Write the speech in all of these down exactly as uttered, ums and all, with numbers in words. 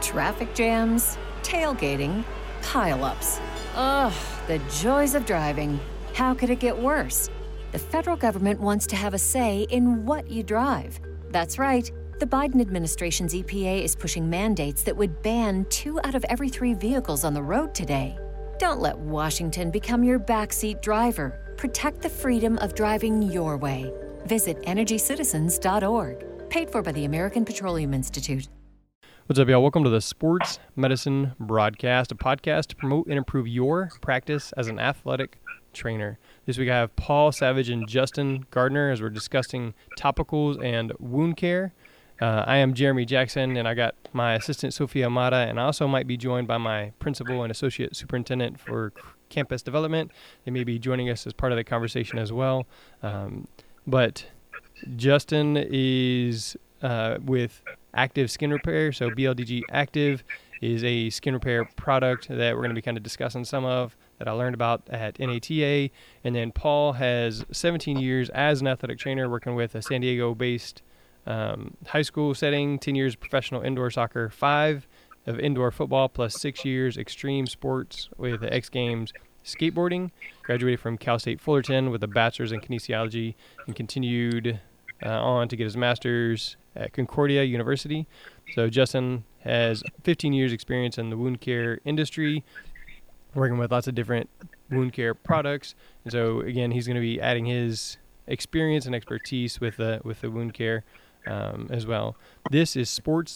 Traffic jams, tailgating, pile-ups. Ugh, the joys of driving. How could it get worse? The federal government wants to have a say in what you drive. That's right. The Biden administration's E P A is pushing mandates that would ban two out of every three vehicles on the road today. Don't let Washington become your backseat driver. Protect the freedom of driving your way. Visit energy citizens dot org. Paid for by the American Petroleum Institute. What's up, y'all? Welcome to the Sports Medicine Broadcast, a podcast to promote and improve your practice as an athletic trainer. This week I have Paul Savage and Justin Gardner as we're discussing topicals and wound care. Uh, I am Jeremy Jackson, and I got my assistant Sophia Amata, and I also might be joined by my principal and associate superintendent for campus development. They may be joining us as part of the conversation as well. Um, but Justin is uh, with Active Skin Repair. So B L D G Active is a skin repair product that we're going to be kind of discussing some of that I learned about at N A T A. And then Paul has seventeen years as an athletic trainer working with a San Diego-based um, high school setting, ten years professional indoor soccer, five of indoor football, plus six years extreme sports with the X Games skateboarding. Graduated from Cal State Fullerton with a bachelor's in kinesiology and continued uh, on to get his master's at Concordia University. So Justin has fifteen years experience in the wound care industry, working with lots of different wound care products. And so again, he's going to be adding his experience and expertise with the with the wound care um, as well. This is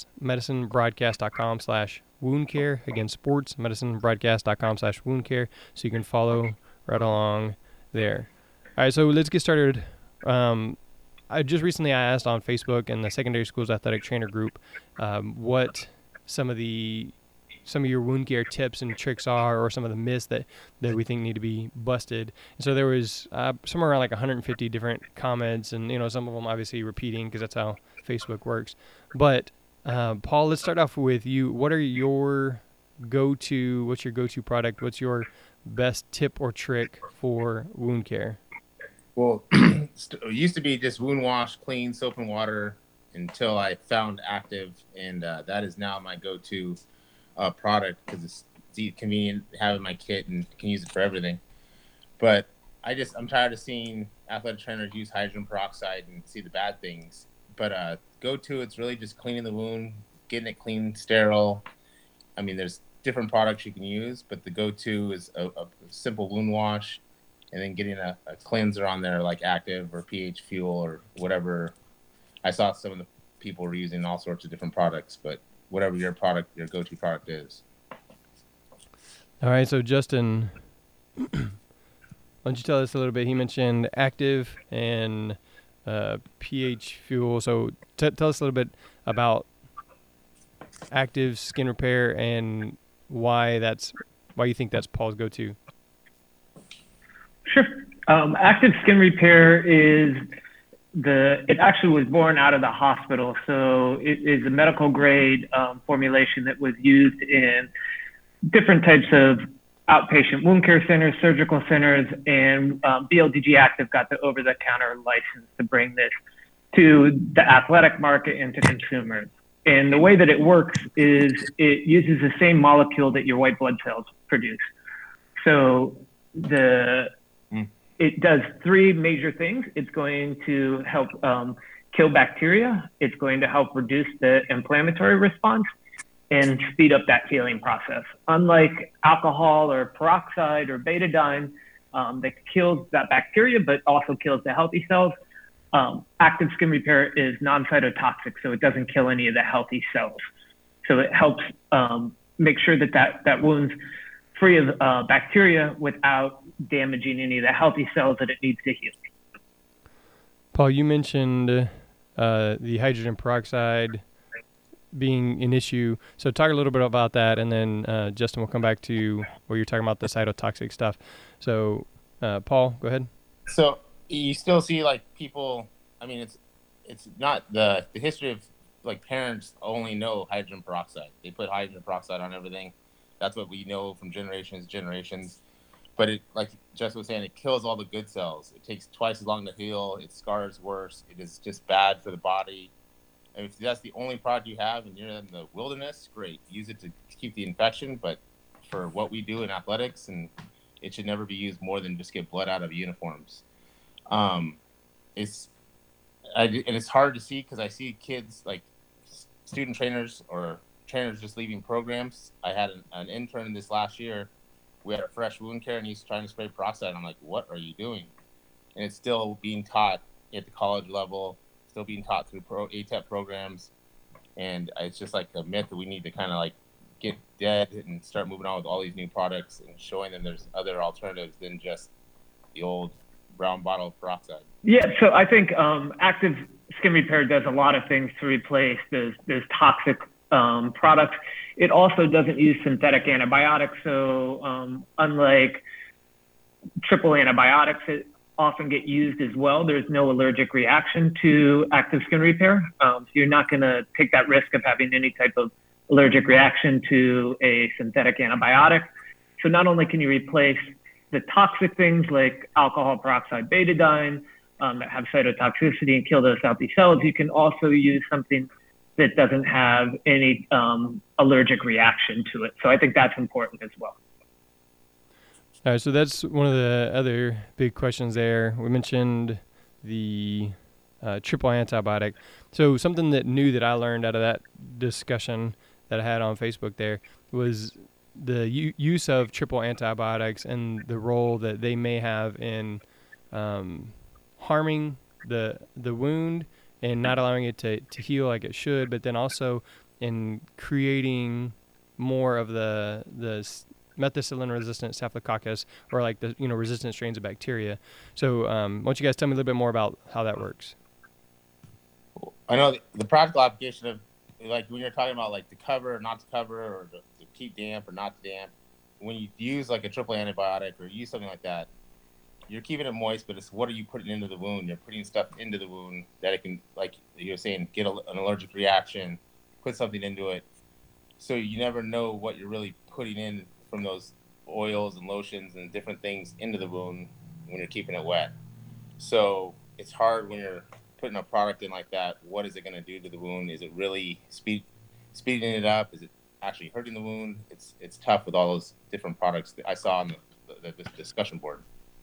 sportsmedicinebroadcast.com slash wound care. Again, sportsmedicinebroadcast.com slash wound care. So you can follow right along there. All right, so let's get started. Um, I just recently I asked on Facebook and the secondary schools athletic trainer group um, what some of the some of your wound care tips and tricks are, or some of the myths that, that we think need to be busted. And so there was uh, somewhere around like one hundred fifty different comments, and you know some of them obviously repeating because that's how Facebook works. But uh, Paul, let's start off with you. What are your go-to? What's your go-to product? What's your best tip or trick for wound care? Well, it used to be just wound wash, clean soap and water until I found Active, and uh, that is now my go-to uh, product because it's, it's convenient to have in my kit and can use it for everything. But I just I'm tired of seeing athletic trainers use hydrogen peroxide and see the bad things. But uh, go-to, it's really just cleaning the wound, getting it clean, sterile. I mean, there's different products you can use, but the go-to is a, a simple wound wash. And then getting a, a cleanser on there like Active or pH Fuel or whatever. I saw some of the people were using all sorts of different products, but whatever your product, your go-to product is. All right, so Justin, why don't you tell us a little bit? He mentioned Active and uh, pH Fuel. So t- tell us a little bit about Active Skin Repair and why that's why you think that's Paul's go-to. Sure. Um, Active Skin Repair is the, it actually was born out of the hospital. So it is a medical grade um, formulation that was used in different types of outpatient wound care centers, surgical centers, and um, B L D G Active got the over-the-counter license to bring this to the athletic market and to consumers. And the way that it works is it uses the same molecule that your white blood cells produce. So the It does three major things. It's going to help um, kill bacteria. It's going to help reduce the inflammatory response and speed up that healing process. Unlike alcohol or peroxide or betadine um, that kills that bacteria, but also kills the healthy cells, um, Active Skin Repair is non-cytotoxic, so it doesn't kill any of the healthy cells. So it helps um, make sure that, that that wound's free of uh, bacteria without damaging any of the healthy cells that it needs to heal. Paul, you mentioned uh, the hydrogen peroxide being an issue. So talk a little bit about that, and then uh, Justin will come back to where you're talking about the cytotoxic stuff. So uh, Paul, go ahead. So you still see like people, I mean, it's it's not the, the history of like parents only know hydrogen peroxide. They put hydrogen peroxide on everything. That's what we know from generations to generations. But it, like Justin was saying, it kills all the good cells. It takes twice as long to heal. It scars worse. It is just bad for the body. If that's the only product you have and you're in the wilderness, great. Use it to keep the infection. But for what we do in athletics, and it should never be used more than just get blood out of uniforms. Um, it's I, and it's hard to see because I see kids like student trainers or trainers just leaving programs. I had an, an intern this last year. We had a fresh wound care, and he's trying to spray peroxide. I'm like, what are you doing? And it's still being taught at the college level, still being taught through pro A T E P programs. And it's just like a myth that we need to kind of like get dead and start moving on with all these new products and showing them there's other alternatives than just the old brown bottle of peroxide. Yeah, so I think um, active skin repair does a lot of things to replace those, those toxic um, products. It also doesn't use synthetic antibiotics. So um, unlike triple antibiotics that often get used as well, there's no allergic reaction to active skin repair. Um, so you're not going to take that risk of having any type of allergic reaction to a synthetic antibiotic. So not only can you replace the toxic things like alcohol peroxide betadine um, that have cytotoxicity and kill those healthy cells, you can also use something that doesn't have any um, allergic reaction to it. So I think that's important as well. All right, so that's one of the other big questions there. We mentioned the uh, triple antibiotic. So something that new that I learned out of that discussion that I had on Facebook there was the u- use of triple antibiotics and the role that they may have in um, harming the the wound and not allowing it to, to heal like it should, but then also in creating more of the the methicillin-resistant staphylococcus, or like the you know resistant strains of bacteria. So um, why don't you guys tell me a little bit more about how that works? I know the, the practical application of, like when you're talking about like to cover or not to cover, or to, to keep damp or not to damp, when you use like a triple antibiotic or use something like that, you're keeping it moist, but it's what are you putting into the wound? You're putting stuff into the wound that it can, like you're saying, get a, an allergic reaction, put something into it. So you never know what you're really putting in from those oils and lotions and different things into the wound when you're keeping it wet. So it's hard when you're putting a product in like that. What is it going to do to the wound? Is it really speed, speeding it up? Is it actually hurting the wound? It's it's tough with all those different products that I saw on the, the, the discussion board.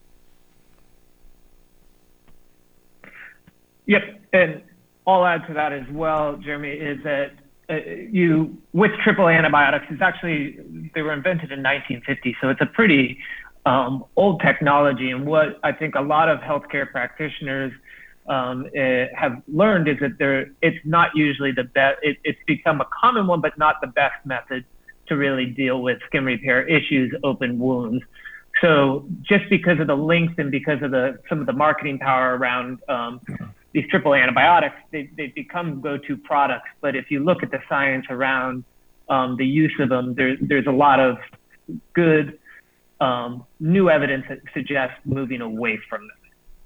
Yep, and I'll add to that as well, Jeremy, is that uh, you, with triple antibiotics, it's actually, they were invented in nineteen fifty, so it's a pretty um, old technology. And what I think a lot of healthcare practitioners um, uh, have learned is that they're, it's not usually the best, it, it's become a common one, but not the best method to really deal with skin repair issues, open wounds. So just because of the length and because of the some of the marketing power around um, these triple antibiotics, they, they've become go-to products. But if you look at the science around um, the use of them, there, there's a lot of good um, new evidence that suggests moving away from them.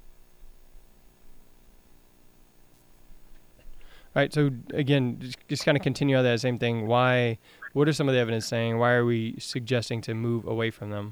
All right, so again, just, just kind of continue on that same thing. Why? What are some of the evidence saying? Why are we suggesting to move away from them?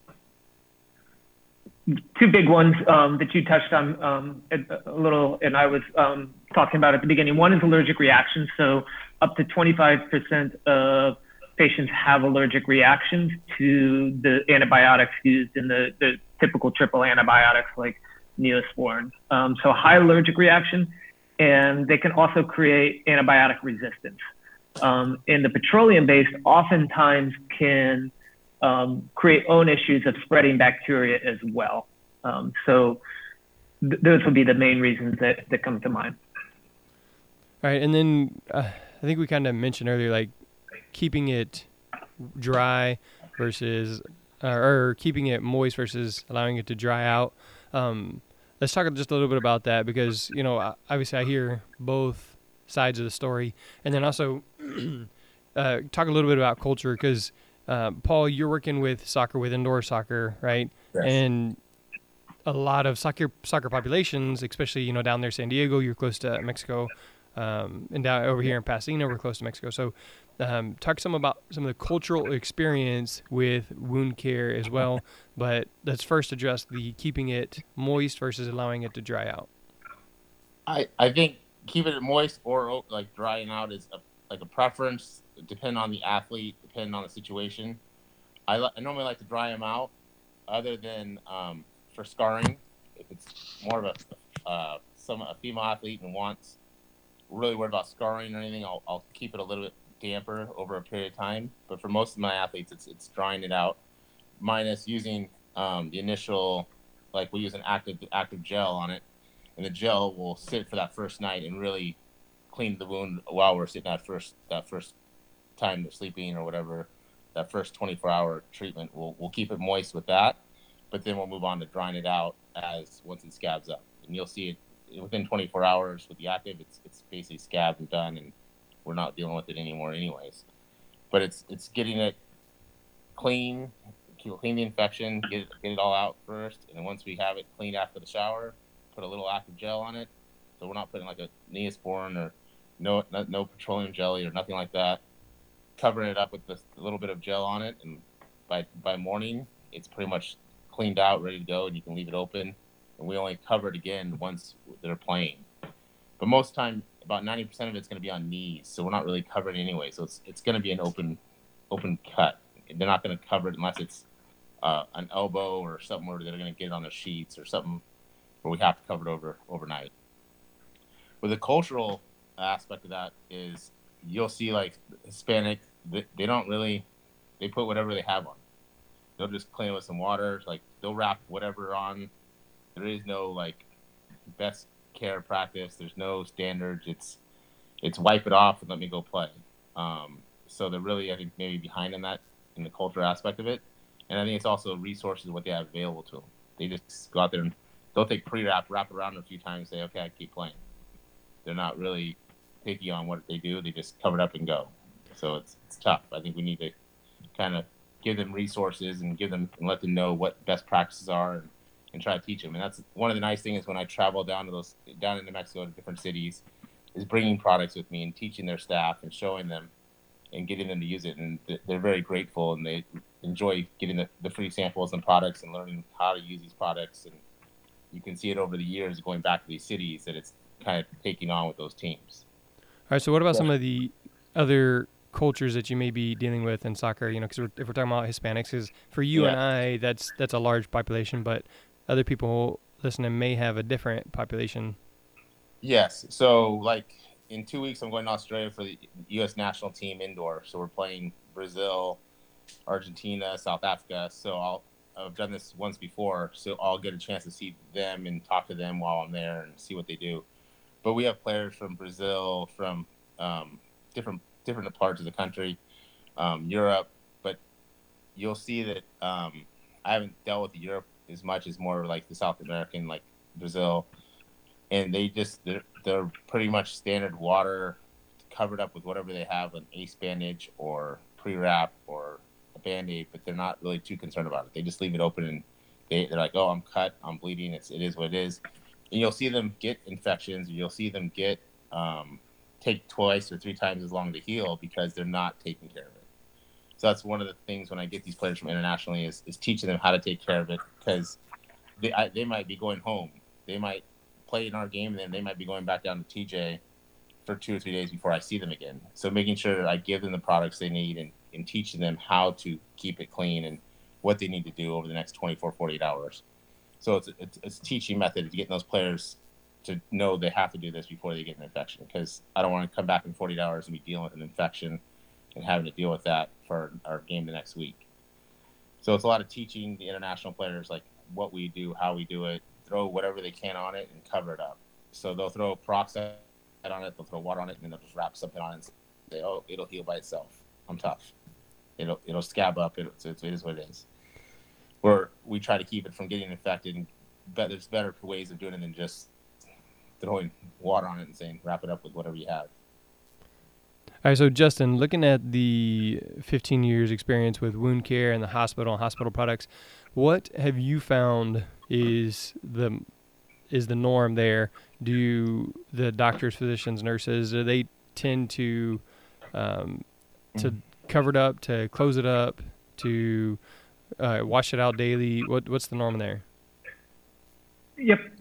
Two big ones um, that you touched on um, a, a little, and I was um, talking about at the beginning. One is allergic reactions. So up to twenty-five percent of patients have allergic reactions to the antibiotics used in the, the typical triple antibiotics like Neosporin. Um, so high allergic reaction, and they can also create antibiotic resistance. Um, and the petroleum-based oftentimes can Um, create own issues of spreading bacteria as well. Um, so th- those would be the main reasons that, that come to mind. All right, and then uh, I think we kind of mentioned earlier, like keeping it dry versus, uh, or keeping it moist versus allowing it to dry out. Um, let's talk just a little bit about that because, you know, obviously I hear both sides of the story. And then also uh, talk a little bit about culture because Uh, Paul, you're working with soccer, with indoor soccer, right? Yes. And a lot of soccer soccer populations, especially, you know, down there, San Diego, you're close to Mexico, um, and down over here in Pasadena, we're close to Mexico. So um, talk some about some of the cultural experience with wound care as well. But let's first address the keeping it moist versus allowing it to dry out. I, I think keep it moist or like drying out is a, like a preference, depending on the athlete, depending on the situation. I, I normally like to dry them out, other than um, for scarring. If it's more of a uh, some a female athlete and wants really worried about scarring or anything, I'll, I'll keep it a little bit damper over a period of time. But for most of my athletes, it's it's drying it out, minus using um, the initial, like we use an active active gel on it, and the gel will sit for that first night and really clean the wound while we're sitting that first that first time they're sleeping or whatever. That first twenty-four hour treatment, we'll we'll keep it moist with that, but then we'll move on to drying it out as once it scabs up, and you'll see it within twenty-four hours with the active. It's it's basically scabbed and done, and we're not dealing with it anymore, anyways. But it's it's getting it clean, clean the infection, get it, get it all out first, and then once we have it cleaned after the shower, put a little active gel on it, so we're not putting like a Neosporin or no no, no petroleum jelly or nothing like that. Covering it up with this, a little bit of gel on it, and by by morning it's pretty much cleaned out, ready to go, and you can leave it open. And we only cover it again once they're playing. But most time, about ninety percent of it's going to be on knees, so we're not really covering anyway. So it's it's going to be an open open cut. They're not going to cover it unless it's uh, an elbow or something where they're going to get it on their sheets or something where we have to cover it over overnight. But the cultural aspect of that is, you'll see like Hispanic, they don't really, they put whatever they have on. They'll just clean it with some water. Like they'll wrap whatever on. There is no like best care practice. There's no standards. It's, it's wipe it off and let me go play. Um, so they're really, I think, maybe behind in that, in the culture aspect of it. And I think it's also resources, what they have available to them. They just go out there and they'll take pre-wrap, wrap it around a few times, and say, okay, I keep playing. They're not really picky on what they do. They just cover it up and go. So it's it's tough. I think we need to kind of give them resources and give them and let them know what best practices are, and, and try to teach them. And that's one of the nice things when I travel down to those down into Mexico to different cities, is bringing products with me and teaching their staff and showing them and getting them to use it. And they're very grateful, and they enjoy getting the, the free samples and products and learning how to use these products. And you can see it over the years going back to these cities that it's kind of taking on with those teams. All right, so what about yeah. some of the other cultures that you may be dealing with in soccer? You know, because if we're talking about Hispanics, because for you yeah. and I, that's that's a large population, but other people listening may have a different population. Yes. So, like, in two weeks, I'm going to Australia for the U S national team indoor. So we're playing Brazil, Argentina, South Africa. So I'll, I've done this once before, so I'll get a chance to see them and talk to them while I'm there and see what they do. But we have players from Brazil, from um, different different parts of the country, um, Europe. But you'll see that um, I haven't dealt with Europe as much as more like the South American, like Brazil. And they just, they're, they're pretty much standard water covered up with whatever they have, an ace bandage or pre-wrap or a Band-Aid, but they're not really too concerned about it. They just leave it open, and they, they're like, oh, I'm cut, I'm bleeding, it's, it is what it is. And you'll see them get infections, you'll see them get, um, take twice or three times as long to heal because they're not taking care of it. So that's one of the things when I get these players from internationally is, is teaching them how to take care of it, because they, I, they might be going home. They might play in our game, and then they might be going back down to T J for two or three days before I see them again. So making sure that I give them the products they need, and, and teaching them how to keep it clean and what they need to do over the next twenty-four, forty-eight hours. So it's, it's, it's a teaching method to getting those players to know they have to do this before they get an infection, because I don't want to come back in forty-eight hours and be dealing with an infection and having to deal with that for our game the next week. So it's a lot of teaching the international players like what we do, how we do it, throw whatever they can on it and cover it up. So they'll throw peroxide on it, they'll throw water on it, and then they'll just wrap something on it and say, oh, it'll heal by itself. I'm tough. It'll it'll scab up. It, it is what it is. Where we try to keep it from getting infected, and but there's better ways of doing it than just throwing water on it and saying, wrap it up with whatever you have. All right, so Justin, looking at the fifteen years experience with wound care and the hospital and hospital products, what have you found is the is the norm there? Do the doctors, physicians, nurses, do they tend to um, to cover it up, to close it up, to uh, wash it out daily? What what's the norm there? Yep.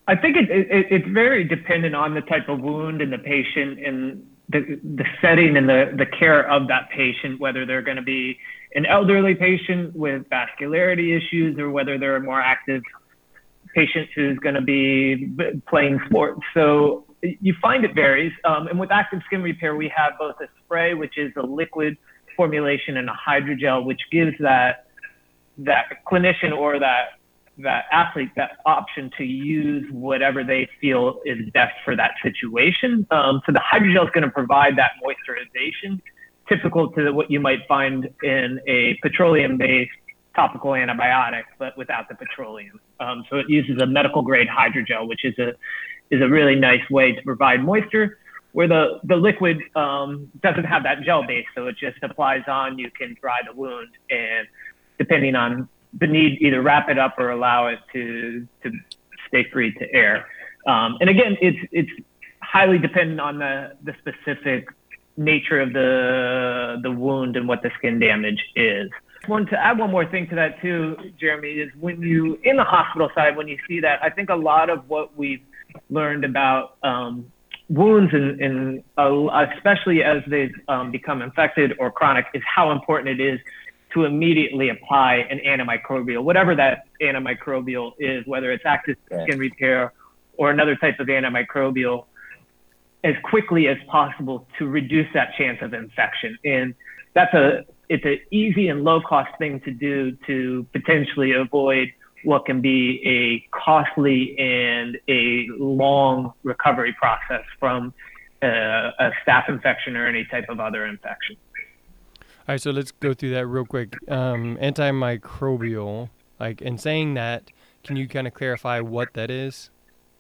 I think it, it, it's very dependent on the type of wound and the patient and the, the setting and the, the care of that patient, whether they're going to be an elderly patient with vascularity issues or whether they're a more active patient who's going to be playing sports. So you find it varies. Um, and with active skin repair, we have both a spray, which is a liquid formulation, and a hydrogel, which gives that that clinician or that that athlete that option to use whatever they feel is best for that situation. Um, so the hydrogel is going to provide that moisturization, typical to what you might find in a petroleum-based topical antibiotic, but without the petroleum. Um, so it uses a medical grade hydrogel, which is a is a really nice way to provide moisture, where the, the liquid um, doesn't have that gel base. So it just applies on, you can dry the wound, and depending on the need, either wrap it up or allow it to, to stay free to air. Um, and again, it's, it's highly dependent on the, the specific nature of the, the wound and what the skin damage is. One to add one more thing to that too, Jeremy, is when you, in the hospital side, when you see that, I think a lot of what we've learned about um, wounds and, and uh, especially as they've um, become infected or chronic, is how important it is to immediately apply an antimicrobial, whatever that antimicrobial is, whether it's active skin repair or another type of antimicrobial, as quickly as possible to reduce that chance of infection. And that's a, it's an easy and low cost thing to do to potentially avoid what can be a costly and a long recovery process from uh, a staph infection or any type of other infection. All right, so let's go through that real quick. Um, antimicrobial, like in saying that, can you kind of clarify what that is?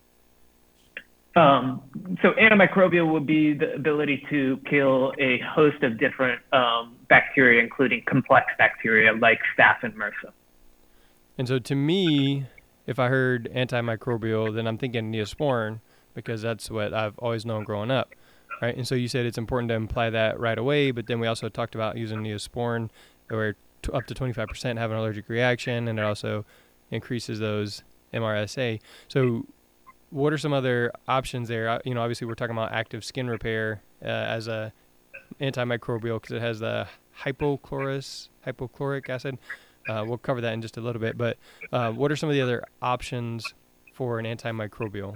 Um, so antimicrobial would be the ability to kill a host of different um, bacteria, including complex bacteria like staph and MRSA. And so to me, if I heard antimicrobial, then I'm thinking Neosporin, because that's what I've always known growing up, right? And so you said it's important to apply that right away, but then we also talked about using Neosporin where t- up to twenty-five percent have an allergic reaction, and it also increases those M R S A. So what are some other options there? You know, obviously we're talking about active skin repair uh, as a antimicrobial because it has the hypochlorous, hypochloric acid. Uh, we'll cover that in just a little bit, but uh, what are some of the other options for an antimicrobial?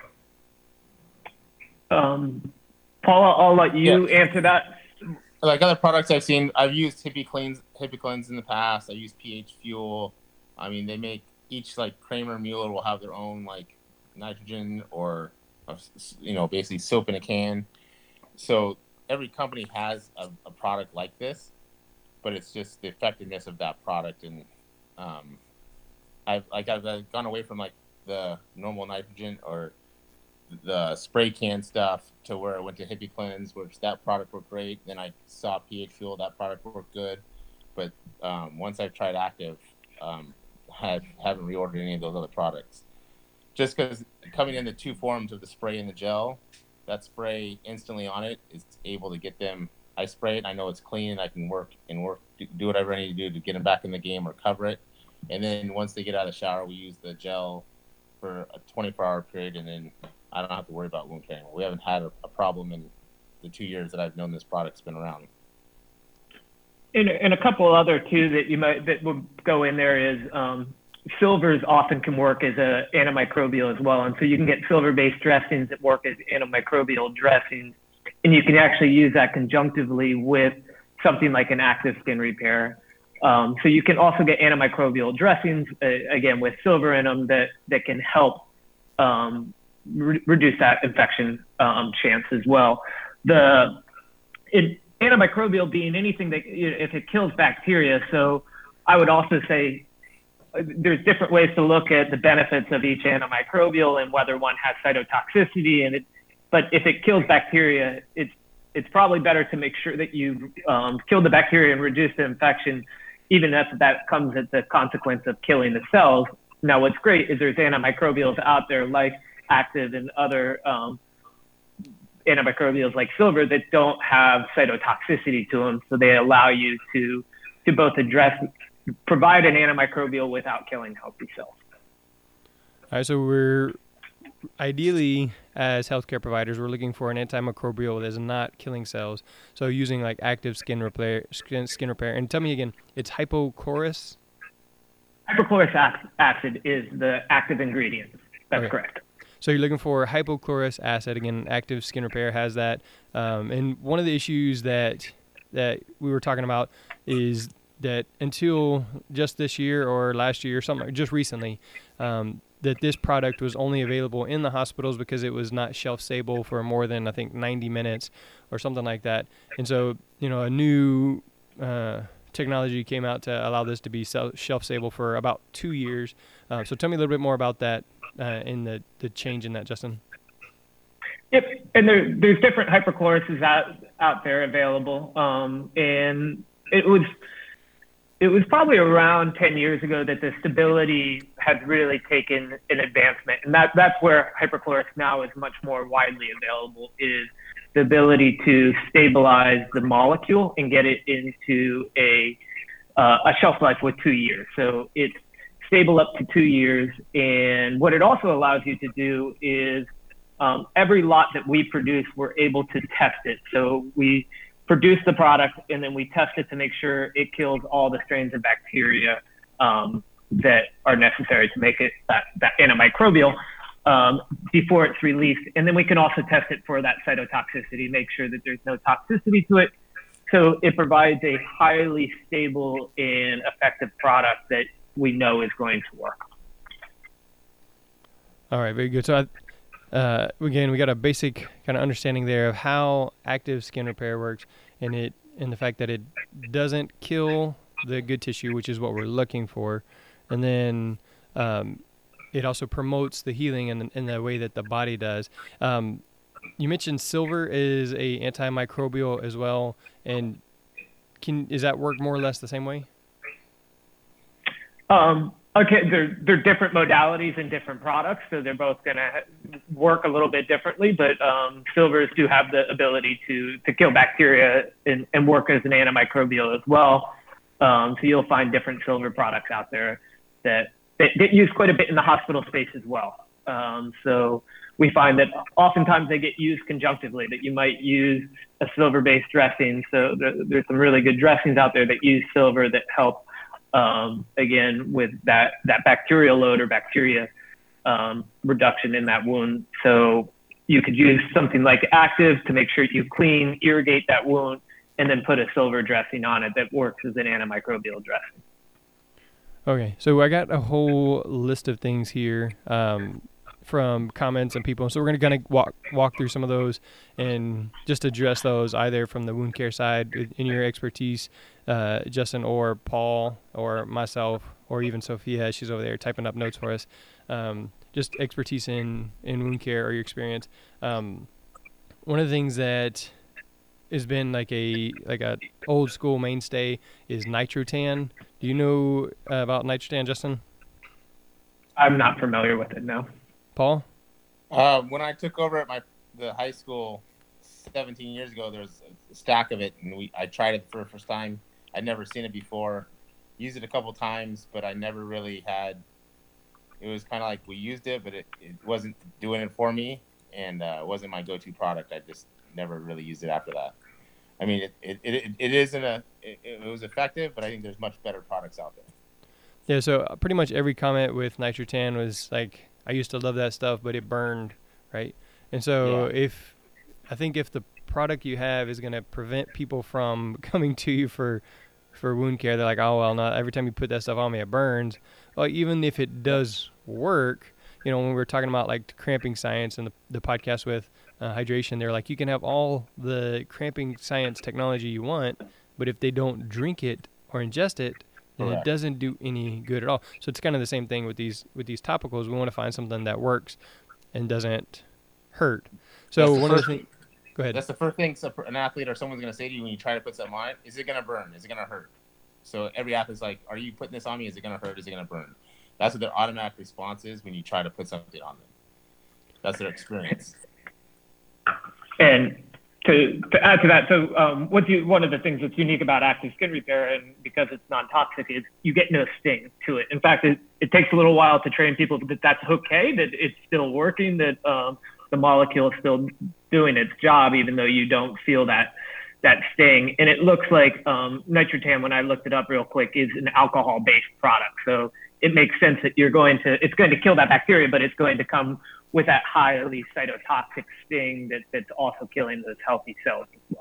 Um, Paula, I'll let you yeah. answer that. Like other products I've seen, I've used HippieCleanse, HippieCleanse in the past. I used pH Fuel. I mean, they make each, like Kramer Mueller will have their own like nitrogen or, you know, basically soap in a can. So every company has a, a product like this, but it's just the effectiveness of that product. And um, I've like I've, I've gone away from like the normal nitrogen or the spray can stuff to where I went to HippieCleanse, which that product worked great. Then I saw pH Fuel, that product worked good. But um, once I've tried Active, um, I haven't reordered any of those other products. Just because coming in the two forms of the spray and the gel, that spray instantly on it is able to get them. I spray it, I know it's clean, and I can work and work, do whatever I need to do to get them back in the game or cover it. And then once they get out of the shower, we use the gel for a twenty-four hour period, and then I don't have to worry about wound care. We haven't had a, a problem in the two years that I've known this product's been around. And, and a couple other too that you might that would go in there is um, silvers often can work as a antimicrobial as well, and so you can get silver-based dressings that work as antimicrobial dressings, and you can actually use that conjunctively with something like an active skin repair. Um, so you can also get antimicrobial dressings uh, again with silver in them that that can help um, re- reduce that infection um, chance as well. The it, antimicrobial being anything that, you know, if it kills bacteria. So I would also say there's different ways to look at the benefits of each antimicrobial and whether one has cytotoxicity. And it, but if it kills bacteria, it's it's probably better to make sure that you um, kill the bacteria and reduce the infection, even if that comes at the consequence of killing the cells. Now, what's great is there's antimicrobials out there like Active and other um, antimicrobials like silver that don't have cytotoxicity to them, so they allow you to to both address, provide an antimicrobial without killing healthy cells. All right, so we're ideally, as healthcare providers, we're looking for an antimicrobial that is not killing cells. So using like active skin repair, skin, skin repair. And tell me again, it's hypochlorous? Hypochlorous ac- acid is the active ingredient. That's Okay. correct. So you're looking for hypochlorous acid. Again, active skin repair has that. Um, and one of the issues that that we were talking about is that until just this year or last year or something, just recently, um, that this product was only available in the hospitals because it was not shelf stable for more than, I think, ninety minutes or something like that. And so, you know, a new uh, technology came out to allow this to be shelf stable for about two years. Uh, so tell me a little bit more about that uh, in the, the change in that, Justin. Yep, and there, there's different hypochlorous out out there available, um, and it was it was probably around ten years ago that the stability has really taken an advancement, and that that's where hypochlorous now is much more widely available. Is the ability to stabilize the molecule and get it into a uh, a shelf life with two years. So it's stable up to two years, and what it also allows you to do is Um, every lot that we produce, we're able to test it. So we produce the product and then we test it to make sure it kills all the strains of bacteria um, that are necessary to make it that, that antimicrobial um, before it's released. And then we can also test it for that cytotoxicity, make sure that there's no toxicity to it. So it provides a highly stable and effective product that we know is going to work. All right, very good. So I, Uh, again, we got a basic kind of understanding there of how active skin repair works, and it and the fact that it doesn't kill the good tissue, which is what we're looking for, and then um, it also promotes the healing in the, in the way that the body does. Um, you mentioned silver is a antimicrobial as well, and can is that work more or less the same way? Um, Okay, they're, they're different modalities and different products, so they're both going to work a little bit differently, but um, silvers do have the ability to, to kill bacteria and, and work as an antimicrobial as well. Um, so you'll find different silver products out there that, that get used quite a bit in the hospital space as well. Um, so we find that oftentimes they get used conjunctively, that you might use a silver-based dressing. So there, there's some really good dressings out there that use silver that help Um, again, with that, that bacterial load or bacteria um, reduction in that wound. So you could use something like active to make sure you clean, irrigate that wound, and then put a silver dressing on it that works as an antimicrobial dressing. Okay, so I got a whole list of things here um, from comments and people. So we're going to kind of walk walk through some of those and just address those either from the wound care side in your expertise, uh, Justin or Paul or myself or even Sophia. She's over there typing up notes for us. Um, just expertise in, in wound care or your experience. Um, one of the things that has been like a like a old school mainstay is Nitrotan. Do you know uh, about Nitrotan, Justin? I'm not familiar with it, no. Paul? Uh, when I took over at my the high school seventeen years ago, there was a stack of it, and we I tried it for the first time. I'd never seen it before. Used it a couple times, but I never really had. It was kind of like we used it, but it, it wasn't doing it for me, and uh, it wasn't my go-to product. I just never really used it after that. I mean, it it, it, it isn't a. It, it was effective, but I think there's much better products out there. Yeah, so pretty much every comment with Nitrotan was like, I used to love that stuff, but it burned, right? And so Yeah. if, I think if the product you have is going to prevent people from coming to you for, for wound care, they're like, oh, well, not every time you put that stuff on me, it burns. Well, even if it does work, you know, when we were talking about like cramping science and the, the podcast with uh, hydration, they're like, you can have all the cramping science technology you want, but if they don't drink it or ingest it, then Correct. it doesn't do any good at all. So it's kind of the same thing with these with these topicals. We want to find something that works and doesn't hurt. So That's the one of the first things. Go ahead. That's the first thing an athlete or someone's going to say to you when you try to put something on it. Is it going to burn? Is it going to hurt? So every athlete's like, are you putting this on me? Is it going to hurt? Is it going to burn? That's what their automatic response is when you try to put something on them. That's their experience. And to, to add to that, so um, what's you, one of the things that's unique about active skin repair, and because it's non-toxic, is you get no sting to it. In fact, it, it takes a little while to train people that that's okay, that it's still working, that um, the molecule is still doing its job, even though you don't feel that that sting. And it looks like um, Nitrotan, when I looked it up real quick, is an alcohol-based product. So it makes sense that you're going to, it's going to kill that bacteria, but it's going to come with that highly cytotoxic sting that, that's also killing those healthy cells as well.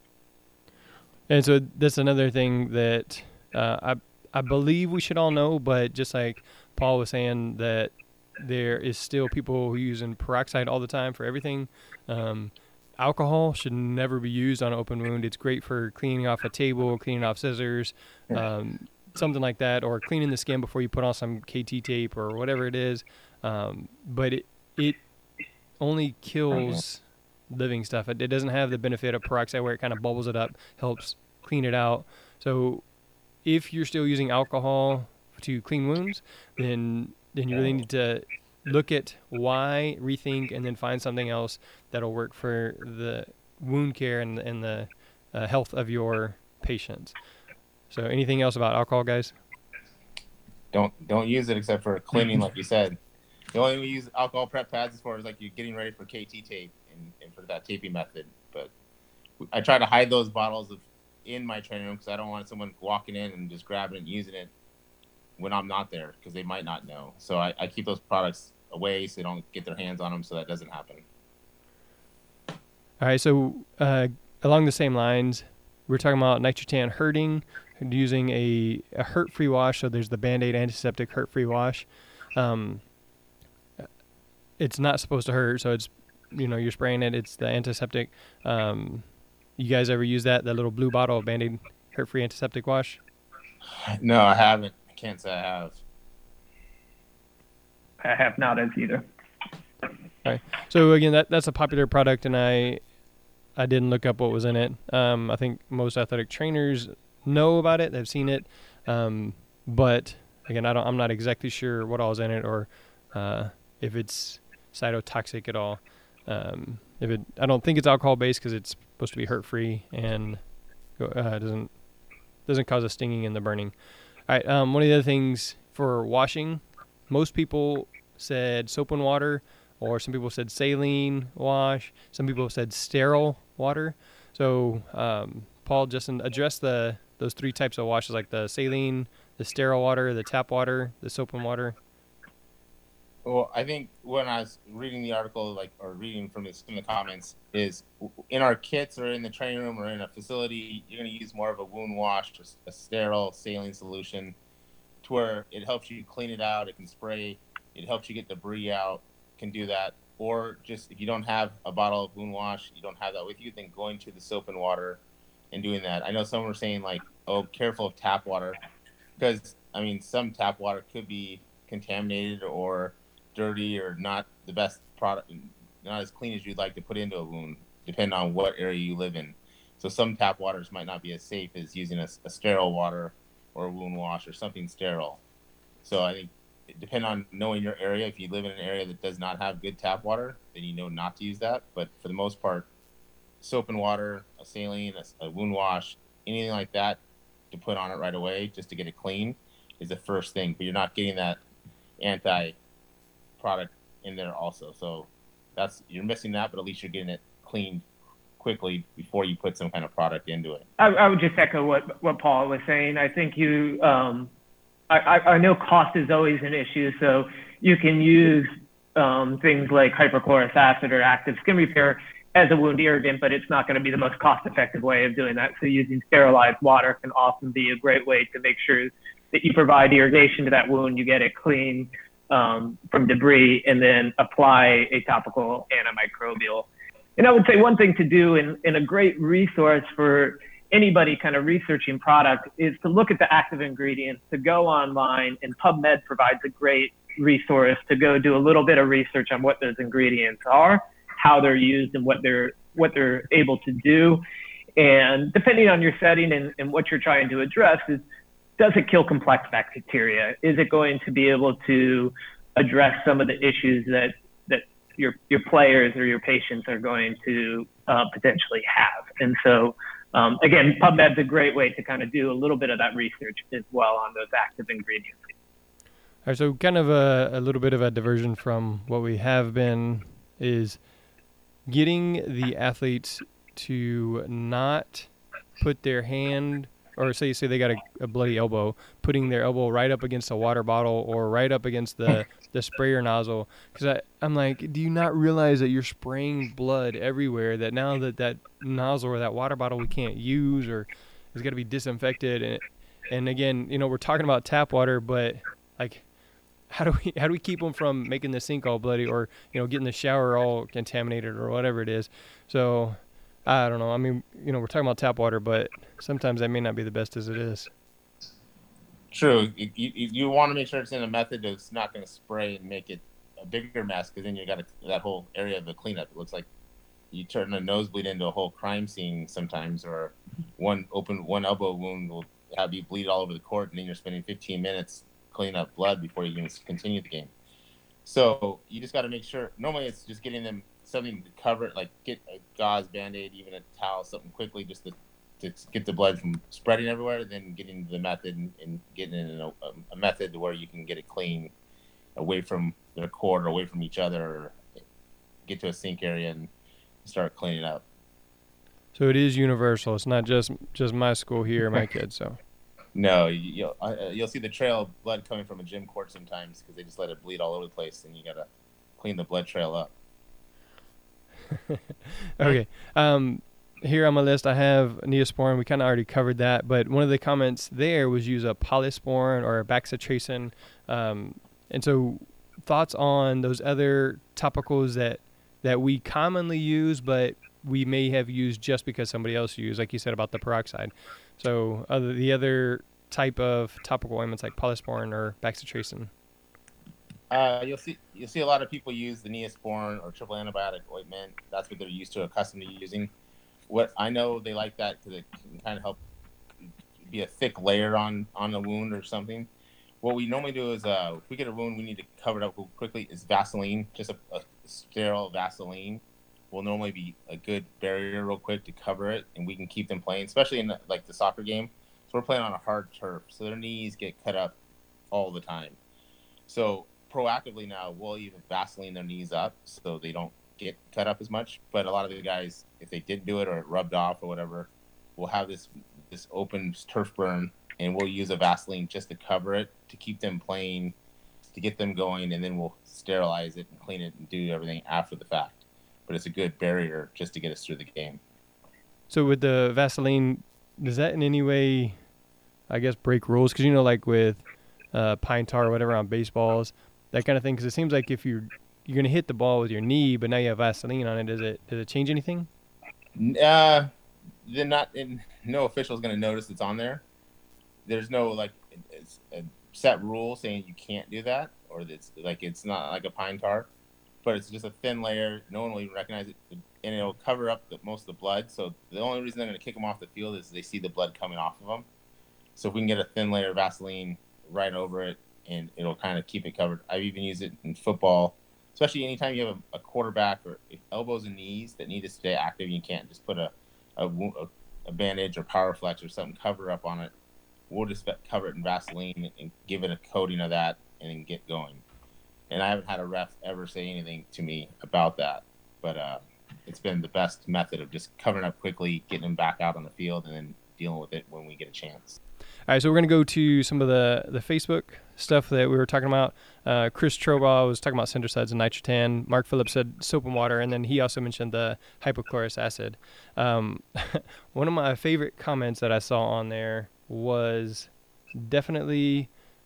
And so that's another thing that uh, I I believe we should all know, but just like Paul was saying, that there is still people who using peroxide all the time for everything. Um, alcohol should never be used on an open wound. It's great for cleaning off a table, cleaning off scissors, um, something like that, or cleaning the skin before you put on some K T tape or whatever it is. Um, but it it only kills living stuff. It, it doesn't have the benefit of peroxide where it kind of bubbles it up, helps clean it out. So if you're still using alcohol to clean wounds, then then you really need to look at why, rethink, and then find something else that'll work for the wound care and, and the uh, health of your patients. So anything else about alcohol, guys? Don't don't use it except for cleaning, like you said. The only thing we use alcohol prep pads as far as like you're getting ready for K T tape and, and for that taping method. But I try to hide those bottles of in my training room because I don't want someone walking in and just grabbing it and using it when I'm not there, because they might not know. So I, I keep those products away so they don't get their hands on them, so that doesn't happen. All right, so uh, along the same lines, we're talking about Nitrotan hurting, using a, a hurt-free wash. So there's the Band-Aid antiseptic hurt-free wash. Um, it's not supposed to hurt, so it's, you know, you're spraying it. It's the antiseptic. Um, you guys ever use that, that little blue bottle of Band-Aid hurt-free antiseptic wash? No, I haven't. I can't say I have. I have not as either. All right. So again, that that's a popular product, and I I didn't look up what was in it. Um, I think most athletic trainers know about it; they've seen it. Um, but again, I don't. I'm not exactly sure what all is in it, or uh, if it's cytotoxic at all. Um, if it, I don't think it's alcohol based because it's supposed to be hurt free and uh, doesn't doesn't cause a stinging and the burning. All right. Um, one of the other things for washing, most people said soap and water, or some people said saline wash. Some people said sterile water. So, um, Paul, Justin, address the those three types of washes, like the saline, the sterile water, the tap water, the soap and water. Well, I think when I was reading the article, like, or reading from the, from the comments, is in our kits or in the training room or in a facility, you're going to use more of a wound wash, a sterile saline solution, to where it helps you clean it out. It can spray. It helps you get debris out. Can do that. Or just if you don't have a bottle of wound wash, you don't have that with you, then going to the soap and water and doing that. I know some were saying like, oh, careful of tap water, because I mean, some tap water could be contaminated or dirty or not the best product, not as clean as you'd like to put into a wound, depending on what area you live in. So some tap waters might not be as safe as using a, a sterile water or a wound wash or something sterile. So I think depending on knowing your area, if you live in an area that does not have good tap water, then you know not to use that. But for the most part, soap and water, a saline, a, a wound wash, anything like that to put on it right away just to get it clean is the first thing. But you're not getting that anti product in there also. So that's, you're missing that, but at least you're getting it cleaned quickly before you put some kind of product into it. I, I would just echo what, what Paul was saying. I think you, um, I, I know cost is always an issue, so you can use um, things like hypochlorous acid or active skin repair as a wound irritant, but it's not going to be the most cost-effective way of doing that. So using sterilized water can often be a great way to make sure that you provide irrigation to that wound, you get it clean um, from debris, and then apply a topical antimicrobial. And I would say one thing to do, and, and a great resource for anybody kind of researching product, is to look at the active ingredients, to go online, and PubMed provides a great resource to go do a little bit of research on what those ingredients are, how they're used, and what they're what they're able to do. And depending on your setting and, and what you're trying to address, is does it kill complex bacteria? Is it going to be able to address some of the issues that that your your players or your patients are going to uh, potentially have. And so, um, again, PubMed's a great way to kind of do a little bit of that research as well on those active ingredients. All right, so kind of a, a little bit of a diversion from what we have been is getting the athletes to not put their hand, or say say they got a, a bloody elbow, putting their elbow right up against a water bottle or right up against the, the sprayer nozzle. Because I'm like, do you not realize that you're spraying blood everywhere, that now that that nozzle or that water bottle we can't use or it's got to be disinfected? And, and again, you know, we're talking about tap water, but like, how do we how do we keep them from making the sink all bloody, or, you know, getting the shower all contaminated or whatever it is? So I don't know. I mean, you know, we're talking about tap water, but sometimes that may not be the best as it is. True. You, you, you want to make sure it's in a method that's not going to spray and make it a bigger mess, because then you got a, that whole area of the cleanup. It looks like you turn a nosebleed into a whole crime scene sometimes, or one open one elbow wound will have you bleed all over the court, and then you're spending fifteen minutes cleaning up blood before you can continue the game. So you just got to make sure. Normally, it's just getting them something to cover it, like get a gauze, Band-Aid, even a towel, something quickly just to, to get the blood from spreading everywhere, then getting the method and, and getting it in a, a method where you can get it clean away from their court or away from each other, or get to a sink area and start cleaning up. So it is universal. It's not just just my school here, my kids. So no, you'll uh, you'll see the trail of blood coming from a gym court sometimes, because they just let it bleed all over the place, and you gotta clean the blood trail up. Okay. Um, here on my list, I have Neosporin. We kind of already covered that, but one of the comments there was use a Polysporin or a Bacitracin. Um, and so thoughts on those other topicals that, that we commonly use, but we may have used just because somebody else used, like you said about the peroxide. So other, the other type of topical ointments like Polysporin or Bacitracin. Uh, you'll see you'll see a lot of people use the Neosporin or triple antibiotic ointment. That's what they're used to, accustomed to using. What I know, they like that because it can kind of help be a thick layer on on a wound or something. What we normally do is, uh, if we get a wound, we need to cover it up quickly. Is Vaseline, just a, a sterile Vaseline, will normally be a good barrier, real quick, to cover it, and we can keep them playing, especially in the, like the soccer game. So we're playing on a hard turf, so their knees get cut up all the time. So proactively now, we'll even Vaseline their knees up so they don't get cut up as much. But a lot of the guys, if they didn't do it or it rubbed off or whatever, we'll have this this open turf burn, and we'll use a Vaseline just to cover it, to keep them playing, to get them going, and then we'll sterilize it and clean it and do everything after the fact. But it's a good barrier just to get us through the game. So with the Vaseline, does that in any way, I guess, break rules? Because, you know, like with uh, pine tar or whatever on baseballs, that kind of thing, because it seems like if you're you're going to hit the ball with your knee, but now you have Vaseline on it, does it does it change anything? Uh, they're not. In, no official is going to notice it's on there. There's no like it's a set rule saying you can't do that, or it's like it's not like a pine tar, but it's just a thin layer. No one will even recognize it, and it'll cover up the, most of the blood. So the only reason they're going to kick them off the field is they see the blood coming off of them. So if we can get a thin layer of Vaseline right over it, and it'll kind of keep it covered. I've even used it in football, especially anytime you have a, a quarterback or elbows and knees that need to stay active. You can't just put a a, a bandage or PowerFlex or something cover up on it. We'll just cover it in Vaseline and give it a coating of that and then get going. And I haven't had a ref ever say anything to me about that, but uh, it's been the best method of just covering up quickly, getting them back out on the field, and then dealing with it when we get a chance. All right, so we're going to go to some of the, the Facebook stuff that we were talking about. Uh, Chris Trobaugh was talking about Centricides and Nitrotan. Mark Phillips said soap and water, and then he also mentioned the hypochlorous acid. Um, one of my favorite comments that I saw on there was definitely...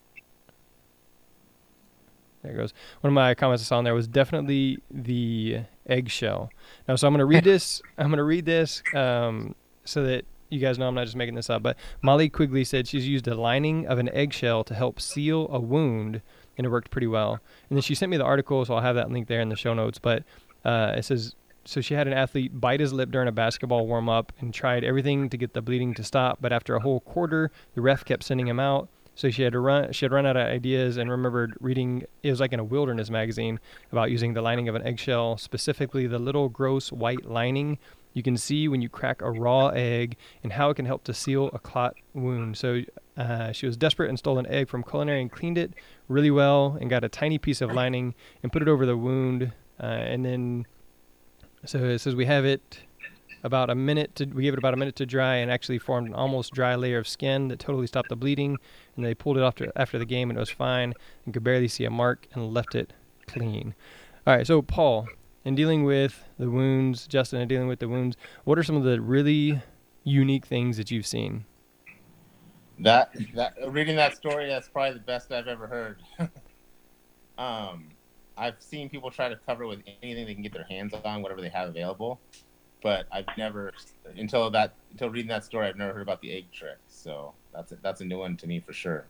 There it goes. One of my comments I saw on there was definitely the eggshell. Now, so I'm going to read this. I'm going to read this um, so that you guys know I'm not just making this up, but Molly Quigley said she's used a lining of an eggshell to help seal a wound, and it worked pretty well. And then she sent me the article, so I'll have that link there in the show notes. But uh, it says, so she had an athlete bite his lip during a basketball warm-up and tried everything to get the bleeding to stop, but after a whole quarter, the ref kept sending him out. So she had to run. She had run out of ideas and remembered reading. It was like in a wilderness magazine about using the lining of an eggshell, specifically the little gross white lining you can see when you crack a raw egg, and how it can help to seal a clot wound. So uh, she was desperate and stole an egg from culinary and cleaned it really well and got a tiny piece of lining and put it over the wound. Uh, and then, so it says we have it about a minute to, we gave it about a minute to dry and actually formed an almost dry layer of skin that totally stopped the bleeding. And they pulled it off to, after the game and it was fine and could barely see a mark and left it clean. All right, so Paul, in dealing with the wounds, Justin, in dealing with the wounds, what are some of the really unique things that you've seen? That that reading that story, that's probably the best I've ever heard. um, I've seen people try to cover with anything they can get their hands on, whatever they have available. But I've never, until that, until reading that story, I've never heard about the egg trick. So that's a, that's a new one to me for sure.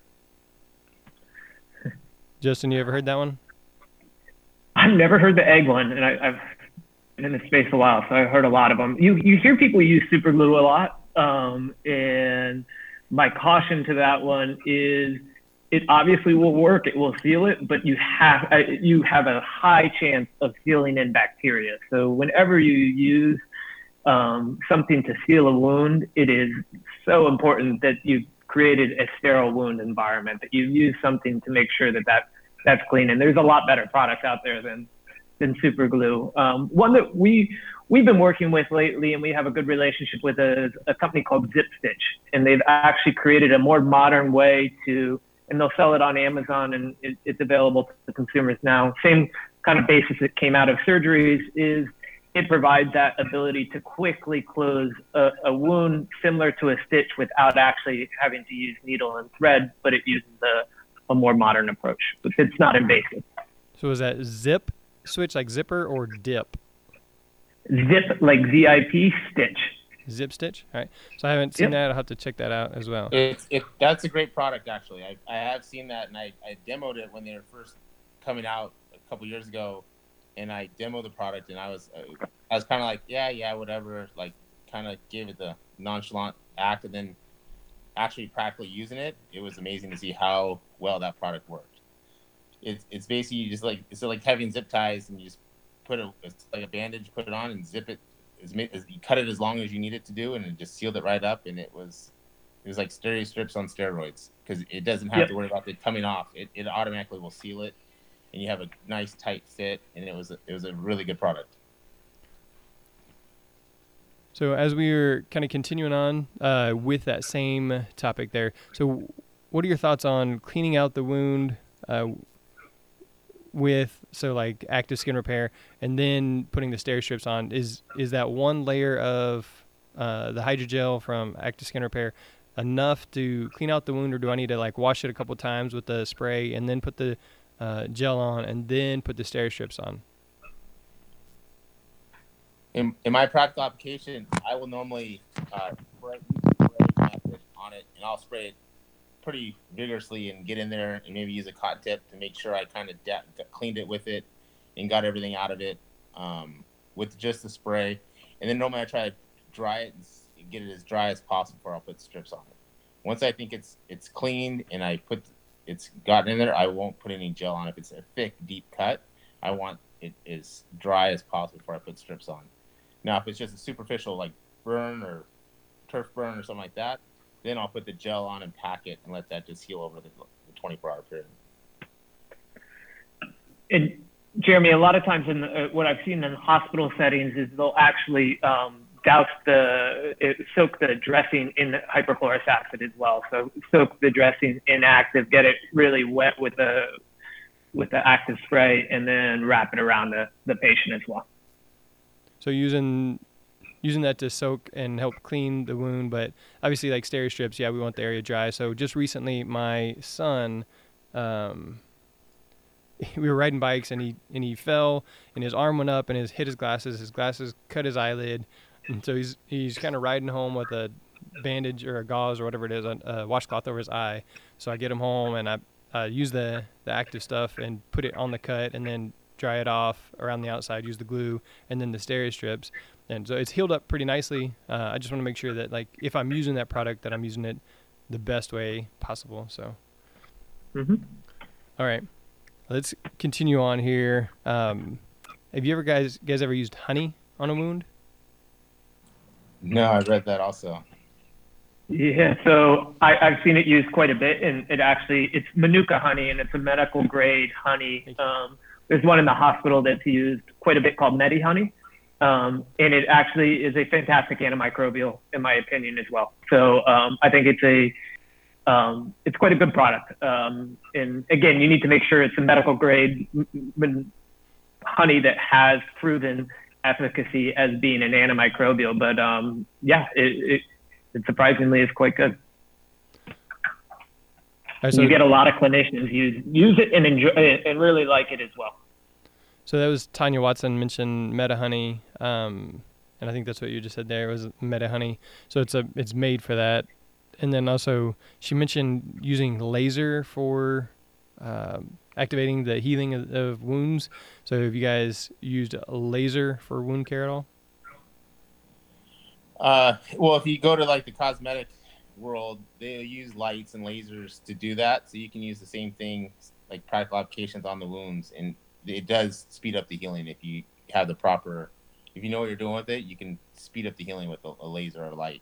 Justin, you ever heard that one? I've never heard the egg one, and I, I've been in the space a while, so I've heard a lot of them. You you hear people use super glue a lot, um, and my caution to that one is it obviously will work, it will seal it, but you have uh, you have a high chance of sealing in bacteria. So whenever you use um, something to seal a wound, it is so important that you created a sterile wound environment, that you use something to make sure that, that that's clean. And there's a lot better products out there than than super glue. Um, one that we we've been working with lately, and we have a good relationship with, a, a company called Zip Stitch, and they've actually created a more modern way to, and they'll sell it on Amazon, and it, it's available to consumers now. Same kind of basis that came out of surgeries is it provides that ability to quickly close a, a wound similar to a stitch without actually having to use needle and thread, but it uses a, a more modern approach. But it's not invasive. So is that Zip Switch, like zipper, or dip? Zip, like Z I P, Stitch. Zip Stitch? All right. So I haven't seen Yep. that. I'll have to check that out as well. It's it that's a great product actually. I I have seen that, and I, I demoed it when they were first coming out a couple years ago, and I demoed the product, and I was uh, I was kind of like yeah yeah whatever, like kind of gave it the nonchalant act, and then actually practically using it, it was amazing to see how well that product worked. It's it's basically just like it's like having zip ties, and you just put it, it's like a bandage, put it on and zip it. As, as you cut it as long as you need it to do, and it just sealed it right up, and it was it was like stereo strips on steroids, because it doesn't have Yep. to worry about it coming off. It it automatically will seal it, and you have a nice tight fit, and it was a, it was a really good product. So as we were kind of continuing on uh, with that same topic there, so what are your thoughts on cleaning out the wound uh, with, so like active skin repair, and then putting the steri strips on? Is is that one layer of uh, the hydrogel from active skin repair enough to clean out the wound, or do I need to like wash it a couple times with the spray and then put the uh, gel on and then put the steri strips on? In, in my practical application, I will normally uh, spray, spray method on it, and I'll spray it pretty vigorously and get in there and maybe use a cotton tip to make sure I kind of de- cleaned it with it and got everything out of it um, with just the spray. And then normally I try to dry it and get it as dry as possible before I'll put strips on it. Once I think it's it's clean and I put it's gotten in there, I won't put any gel on. If it's a thick, deep cut, I want it as dry as possible before I put strips on. Now, if it's just a superficial like burn or turf burn or something like that, then I'll put the gel on and pack it and let that just heal over the, the twenty-four hour period. And Jeremy, a lot of times in the, uh, what I've seen in hospital settings is they'll actually um, douse the, it, soak the dressing in hyperchlorous acid as well. So soak the dressing in active, get it really wet with the with the active spray, and then wrap it around the, the patient as well. So using using that to soak and help clean the wound, but obviously like steri strips, yeah, we want the area dry. So just recently, my son, um, we were riding bikes, and he and he fell, and his arm went up, and his hit his glasses. His glasses cut his eyelid, and so he's he's kind of riding home with a bandage or a gauze or whatever it is, a, a washcloth over his eye. So I get him home, and I uh, use the the active stuff and put it on the cut, and then dry it off around the outside, use the glue, and then the steri strips. And so it's healed up pretty nicely. Uh, I just want to make sure that, like, if I'm using that product, that I'm using it the best way possible. So Mm-hmm. All right, let's continue on here. Um, have you ever guys guys ever used honey on a wound? No, I read that also. Yeah, so I, I've seen it used quite a bit, and it actually it's Manuka honey, and it's a medical grade honey. Um, there's one in the hospital that's used quite a bit called Medi honey, um, and it actually is a fantastic antimicrobial, in my opinion, as well. So um, I think it's a um, it's quite a good product. Um, and again, you need to make sure it's a medical grade m- m- honey that has proven efficacy as being an antimicrobial. But um, yeah, it, it It surprisingly is quite good. Right, so, you get a lot of clinicians use use it and enjoy it and really like it as well. So that was Tanya Watson mentioned Meta Honey, um, and I think that's what you just said there was Meta Honey. So it's a it's made for that, and then also she mentioned using laser for uh, activating the healing of, of wounds. So have you guys used a laser for wound care at all? Uh, well, if you go to like the cosmetic world, they use lights and lasers to do that. So you can use the same thing, like practical applications on the wounds, and it does speed up the healing if you have the proper. If you know what you're doing with it, you can speed up the healing with a, a laser or a light.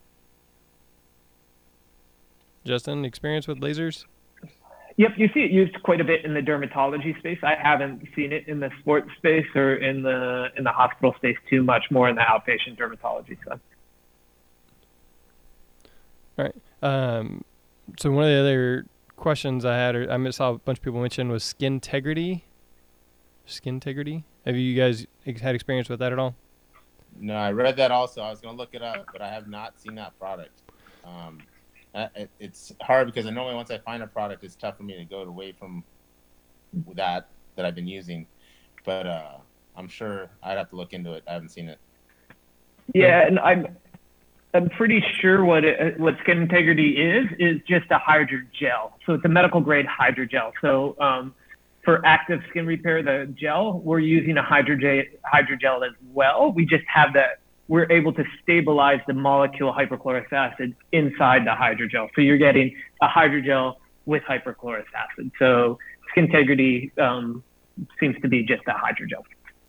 Justin, experience with lasers? Yep, you see it used quite a bit in the dermatology space. I haven't seen it in the sports space or in the in the hospital space too much. More in the outpatient dermatology side. All right. Um, so one of the other questions I had, or I saw a bunch of people mention, was skin integrity. Skin integrity. Have you guys had experience with that at all? No, I read that also. I was going to look it up, but I have not seen that product. Um, it, it's hard because I normally once I find a product, it's tough for me to go away from that that I've been using. But uh, I'm sure I'd have to look into it. I haven't seen it. Yeah, and I'm I'm pretty sure what it, what skin integrity is is just a hydrogel. So it's a medical grade hydrogel. So um, for active skin repair, the gel, we're using a hydrogel hydrogel as well. We just have that. We're able to stabilize the molecule hypochlorous acid inside the hydrogel. So you're getting a hydrogel with hypochlorous acid. So skin integrity um, seems to be just a hydrogel.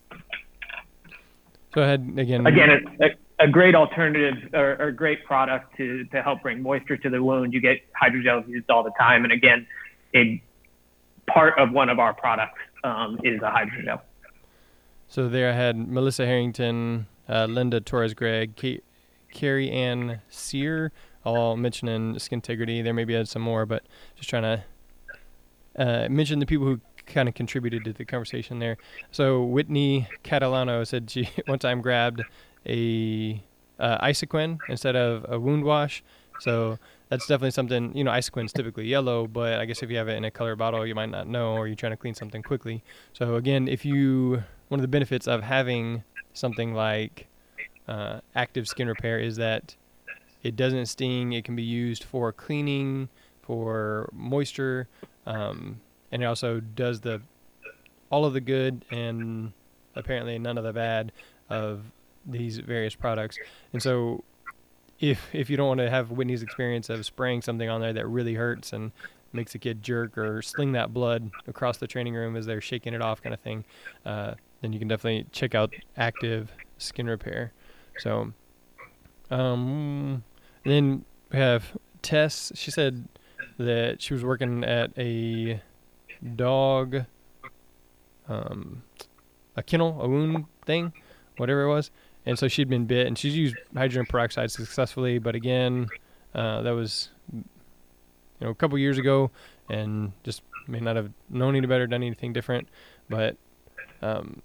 Go ahead again. Again, a, a great alternative or, or great product to, to help bring moisture to the wound. You get hydrogels used all the time. And again, a part of one of our products um, is a hydrogel. So there I had Melissa Harrington, uh, Linda Torres-Gregg, Kate, Carrie Ann Sear, all mentioning skin integrity. There maybe had some more, but just trying to uh, mention the people who kind of contributed to the conversation there. So Whitney Catalano said she one time grabbed a uh, Isoquin instead of a wound wash. So that's definitely something, you know, Isoquin's typically yellow, but I guess if you have it in a color bottle, you might not know, or you're trying to clean something quickly. So again, if you, one of the benefits of having something like uh, active skin repair is that it doesn't sting. It can be used for cleaning, for moisture, um, and it also does the all of the good and apparently none of the bad of these various products. And so if if you don't want to have Whitney's experience of spraying something on there that really hurts and makes a kid jerk or sling that blood across the training room as they're shaking it off kind of thing, uh, then you can definitely check out Active Skin Repair. So um, then we have Tess. She said that she was working at a dog, um, a kennel, a wound thing, whatever it was. And so she'd been bit, and she's used hydrogen peroxide successfully. But again, uh, that was, you know, a couple years ago, and just may not have known any better, done anything different. But um,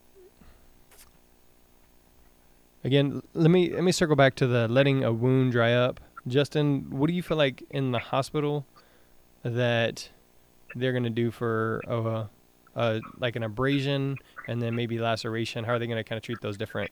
again, let me let me circle back to the letting a wound dry up. Justin, what do you feel like in the hospital that they're going to do for uh, uh, like an abrasion and then maybe laceration? How are they going to kind of treat those different?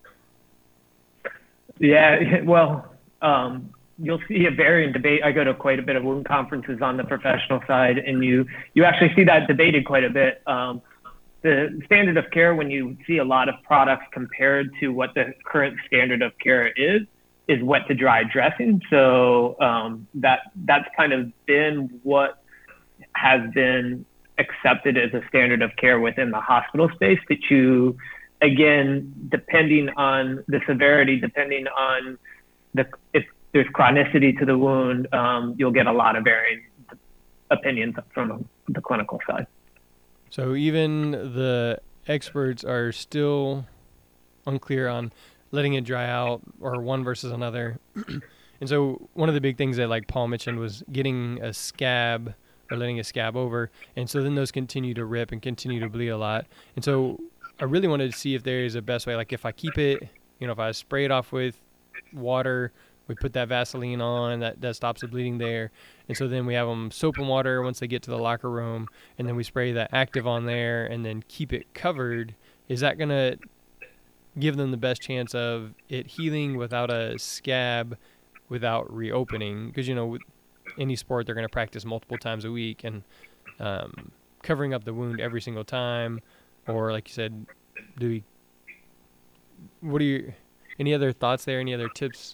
Yeah, well, um, you'll see a varying debate. I go to quite a bit of wound conferences on the professional side, and you you actually see that debated quite a bit. Um, the standard of care, when you see a lot of products compared to what the current standard of care is, is wet to dry dressing. So um, that that's kind of been what has been accepted as a standard of care within the hospital space that you, again, depending on the severity, depending on the, if there's chronicity to the wound, um, you'll get a lot of varying opinions from the clinical side. So even the experts are still unclear on letting it dry out or one versus another. And so one of the big things that like Paul mentioned was getting a scab or letting a scab over. And so then those continue to rip and continue to bleed a lot. And so I really wanted to see if there is a best way. Like if I keep it, you know, if I spray it off with water, we put that Vaseline on, that, that stops the bleeding there. And so then we have them soap and water once they get to the locker room. And then we spray that active on there and then keep it covered. Is that going to give them the best chance of it healing without a scab, without reopening? Because, you know, with any sport, they're going to practice multiple times a week, and um, covering up the wound every single time, or like you said, do we, what are your, any other thoughts there? Any other tips?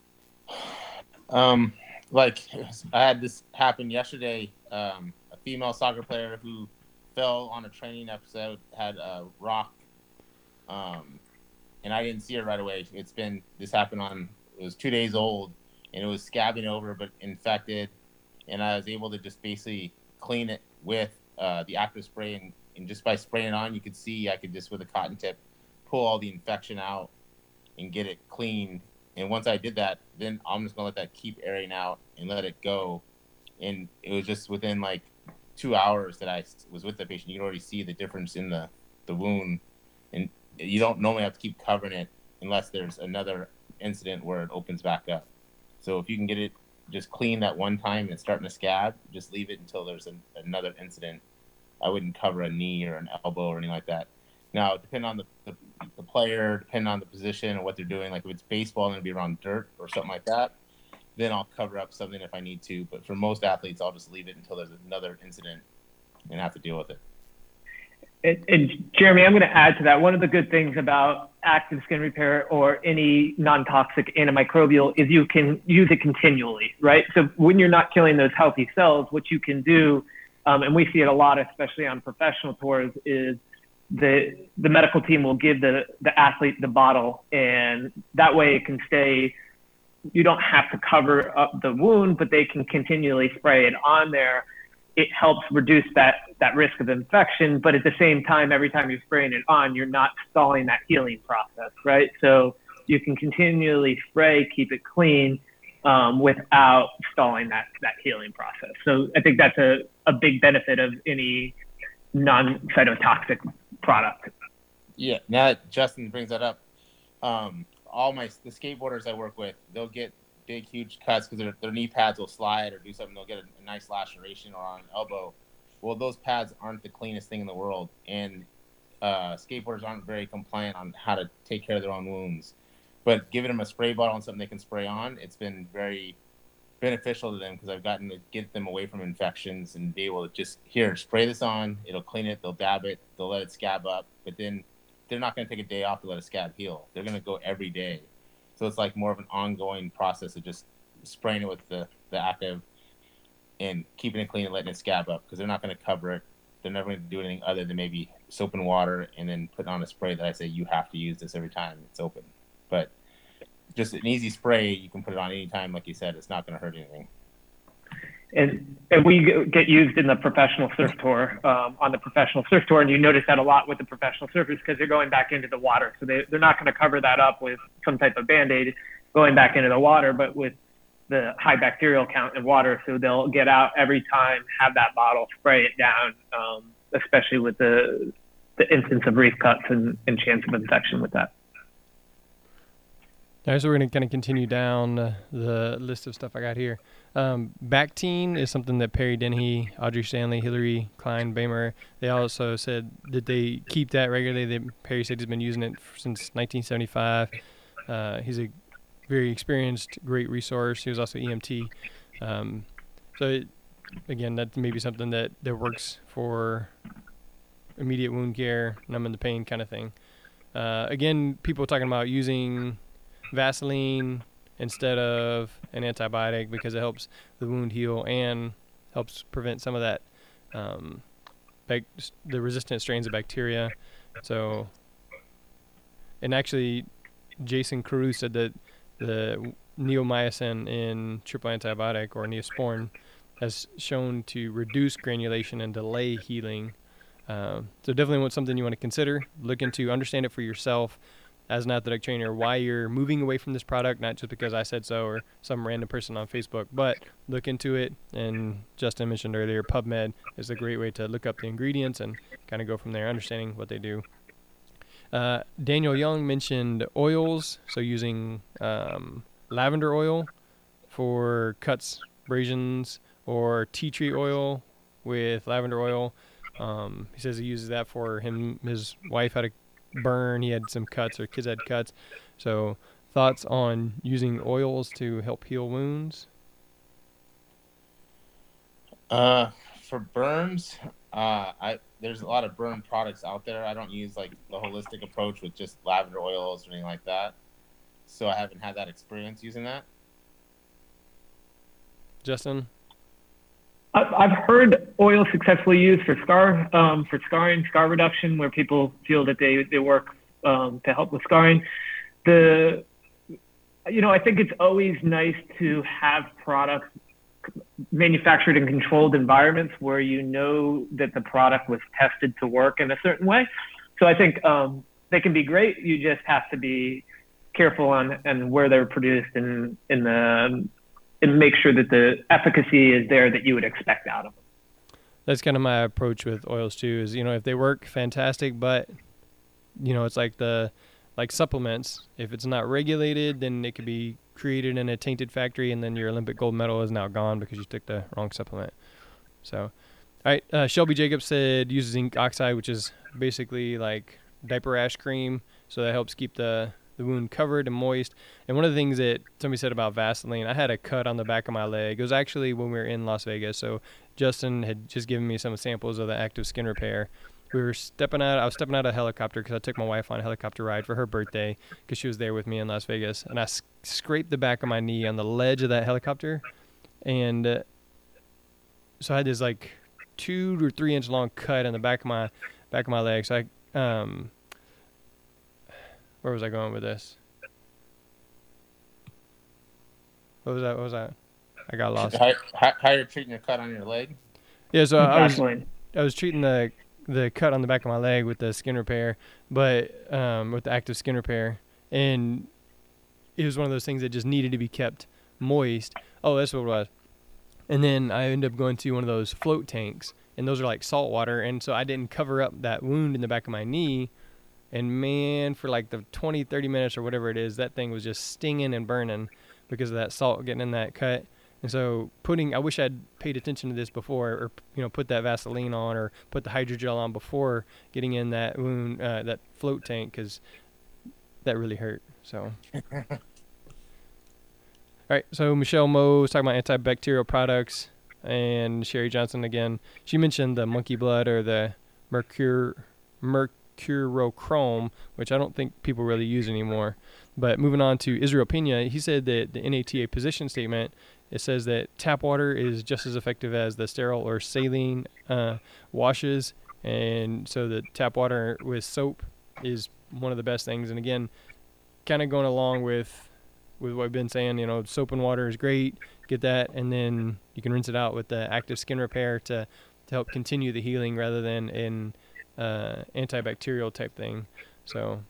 Um, like I had this happen yesterday. Um, a female soccer player who fell on a training episode had a rock, um, and I didn't see her right away. It's been, this happened on, it was two days old, and it was scabbing over but infected, and I was able to just basically clean it with uh, the active spray, and, and just by spraying it on, you could see I could just with a cotton tip pull all the infection out and get it clean. And once I did that, then I'm just gonna let that keep airing out and let it go. And it was just within like two hours that I was with the patient, you can already see the difference in the, the wound. And you don't normally have to keep covering it unless there's another incident where it opens back up. So if you can get it just clean that one time and it's starting to scab, just leave it until there's an, another incident. I wouldn't cover a knee or an elbow or anything like that. Now, depending on the, the, the player, depending on the position and what they're doing, like if it's baseball and it'll be around dirt or something like that, then I'll cover up something if I need to. But for most athletes, I'll just leave it until there's another incident and have to deal with it. And, and Jeremy, I'm going to add to that. One of the good things about active skin repair or any non-toxic antimicrobial is you can use it continually, right? So when you're not killing those healthy cells, what you can do, um, and we see it a lot, especially on professional tours, is the the medical team will give the, the athlete the bottle, and that way it can stay, you don't have to cover up the wound, but they can continually spray it on there. It helps reduce that, that risk of infection, but at the same time, every time you're spraying it on, you're not stalling that healing process, right? So you can continually spray, keep it clean, um, without stalling that, that healing process. So I think that's a, a big benefit of any non-cytotoxic product. Yeah, now that Justin brings that up, um, all my the skateboarders I work with, they'll get big, huge cuts because their, their knee pads will slide or do something. They'll get a, a nice laceration or on an elbow. Well, those pads aren't the cleanest thing in the world, and uh, skateboarders aren't very compliant on how to take care of their own wounds. But giving them a spray bottle and something they can spray on, it's been very beneficial to them because I've gotten to get them away from infections and be able to just, here, spray this on, it'll clean it, they'll dab it, they'll let it scab up, but then they're not going to take a day off to let a scab heal. They're going to go every day. So it's like more of an ongoing process of just spraying it with the, the active and keeping it clean and letting it scab up because they're not going to cover it. They're never going to do anything other than maybe soap and water and then put on a spray that I say you have to use this every time it's open. But just an easy spray, you can put it on any time, like you said, it's not going to hurt anything. And, and we get used in the professional surf tour, um, on the professional surf tour, and you notice that a lot with the professional surfers because they're going back into the water. So they, they're not going to cover that up with some type of Band-Aid going back into the water, but with the high bacterial count in water. So they'll get out every time, have that bottle, spray it down, um, especially with the, the instance of reef cuts and, and chance of infection with that. All right, so we're going to kind of continue down uh, the list of stuff I got here. Um, Bactine is something that Perry Dennehy, Audrey Stanley, Hillary Klein, Bamer, they also said that they keep that regularly. They, Perry said he's been using it since nineteen seventy-five. Uh, he's a very experienced, great resource. He was also E M T. Um, so, it, again, that may be something that, that works for immediate wound care, numbing the pain kind of thing. Uh, again, people talking about using Vaseline instead of an antibiotic because it helps the wound heal and helps prevent some of that um, bac- the resistant strains of bacteria. So, and actually, Jason Carew said that the neomycin in triple antibiotic or Neosporin has shown to reduce granulation and delay healing. Uh, so definitely want something you want to consider. Look into, understand it for yourself as an athletic trainer, why you're moving away from this product, not just because I said so or some random person on Facebook, but look into it. And Justin mentioned earlier, PubMed is a great way to look up the ingredients and kind of go from there, understanding what they do. Uh, Daniel Young mentioned oils, so using um, lavender oil for cuts, abrasions, or tea tree oil with lavender oil. Um, he says he uses that for him. His wife had a burn. He had some cuts, or kids had cuts. So thoughts on using oils to help heal wounds? Uh, for burns, uh, I there's a lot of burn products out there. I don't use like the holistic approach with just lavender oils or anything like that. So I haven't had that experience using that. Justin? I've heard oil successfully used for scar, um, for scarring, scar reduction, where people feel that they, they work um, to help with scarring. The, you know, I think it's always nice to have products manufactured in controlled environments where you know that the product was tested to work in a certain way. So I think um, they can be great. You just have to be careful on and where they're produced and in the and make sure that the efficacy is there that you would expect out of them. That's kind of my approach with oils too, is, you know, if they work, fantastic, but, you know, it's like the, like supplements. If it's not regulated, then it could be created in a tainted factory, and then your Olympic gold medal is now gone because you took the wrong supplement. So, all right, uh, Shelby Jacobs said use zinc oxide, which is basically like diaper rash cream, so that helps keep the the wound covered and moist. And one of the things that somebody said about Vaseline, I had a cut on the back of my leg. It was actually when we were in Las Vegas. So Justin had just given me some samples of the active skin repair. We were stepping out, I was stepping out of a helicopter because I took my wife on a helicopter ride for her birthday because she was there with me in Las Vegas. And I s- scraped the back of my knee on the ledge of that helicopter. And uh, so I had this like two or three inch long cut on the back of my, back of my leg. So I, um, where was I going with this? What was that? What was that? I got lost. How, how, how you're treating your cut on your leg? Yeah, so I was Vaseline. I was treating the the cut on the back of my leg with the skin repair, but um, with the active skin repair, and it was one of those things that just needed to be kept moist. Oh, that's what it was. And then I ended up going to one of those float tanks, and those are like salt water, and so I didn't cover up that wound in the back of my knee. And man, for like the twenty, thirty minutes or whatever it is, that thing was just stinging and burning because of that salt getting in that cut. And so putting, I wish I'd paid attention to this before, or, you know, put that Vaseline on or put the hydrogel on before getting in that wound, uh, that float tank, because that really hurt. So, all right. So Michelle Moe was talking about antibacterial products, and Sherry Johnson again. She mentioned the monkey blood or the mercur, merc. Mercurochrome, which I don't think people really use anymore. But moving on to Israel Pena, he said that the N A T A position statement, it says that tap water is just as effective as the sterile or saline uh, washes, and so the tap water with soap is one of the best things. And again, kind of going along with with what I've been saying, you know, soap and water is great, get that, and then you can rinse it out with the active skin repair to, to help continue the healing rather than in Uh, antibacterial type thing. So,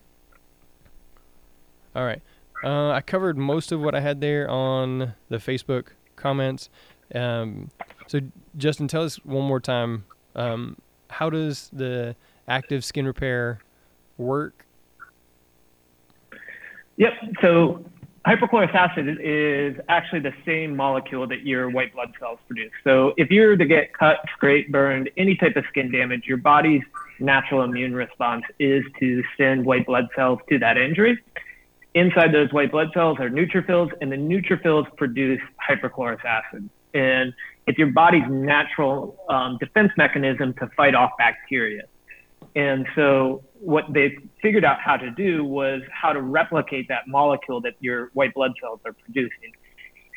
all right. Uh, I covered most of what I had there on the Facebook comments. Um, so, Justin, tell us one more time, um, how does the active skin repair work? Yep. So hypochlorous acid is actually the same molecule that your white blood cells produce. So if you were to get cut, scraped, burned, any type of skin damage, your body's natural immune response is to send white blood cells to that injury. Inside those white blood cells are neutrophils, and the neutrophils produce hypochlorous acid. And it's your body's natural um, defense mechanism to fight off bacteria. And so what they figured out how to do was how to replicate that molecule that your white blood cells are producing.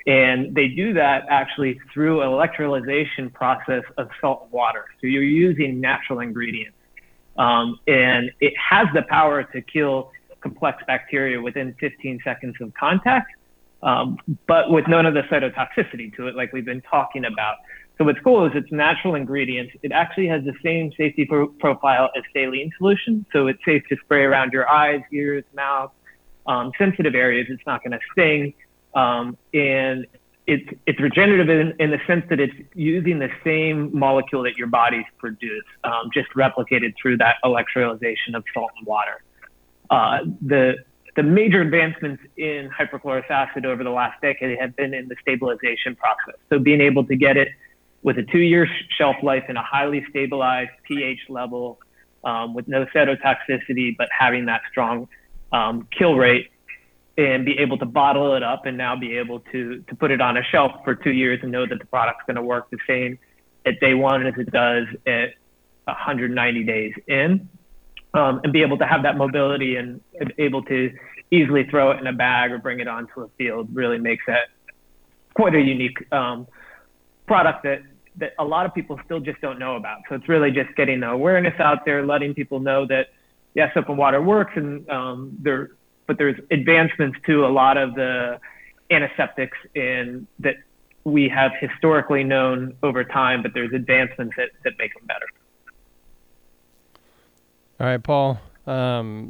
And they do that actually through an electrolyzation process of salt and water. So you're using natural ingredients. Um, and it has the power to kill complex bacteria within fifteen seconds of contact, um, but with none of the cytotoxicity to it, like we've been talking about. So what's cool is it's natural ingredients. It actually has the same safety pro- profile as saline solution. So it's safe to spray around your eyes, ears, mouth, um, sensitive areas. It's not going to sting. Um, and it's, it's regenerative in, in the sense that it's using the same molecule that your bodies produce, um, just replicated through that electrolyzation of salt and water. Uh, the, the major advancements in hypochlorous acid over the last decade have been in the stabilization process. So being able to get it with a two-year shelf life and a highly stabilized pH level um, with no cytotoxicity, but having that strong um, kill rate, and be able to bottle it up and now be able to, to put it on a shelf for two years and know that the product's going to work the same at day one as it does at one hundred ninety days in, um, and be able to have that mobility and able to easily throw it in a bag or bring it onto a field really makes that quite a unique um, product that, that a lot of people still just don't know about. So it's really just getting the awareness out there, letting people know that, yes, soap and water works, and um, there, but there's advancements to a lot of the antiseptics in that we have historically known over time, but there's advancements that, that make them better. All right, Paul. Um,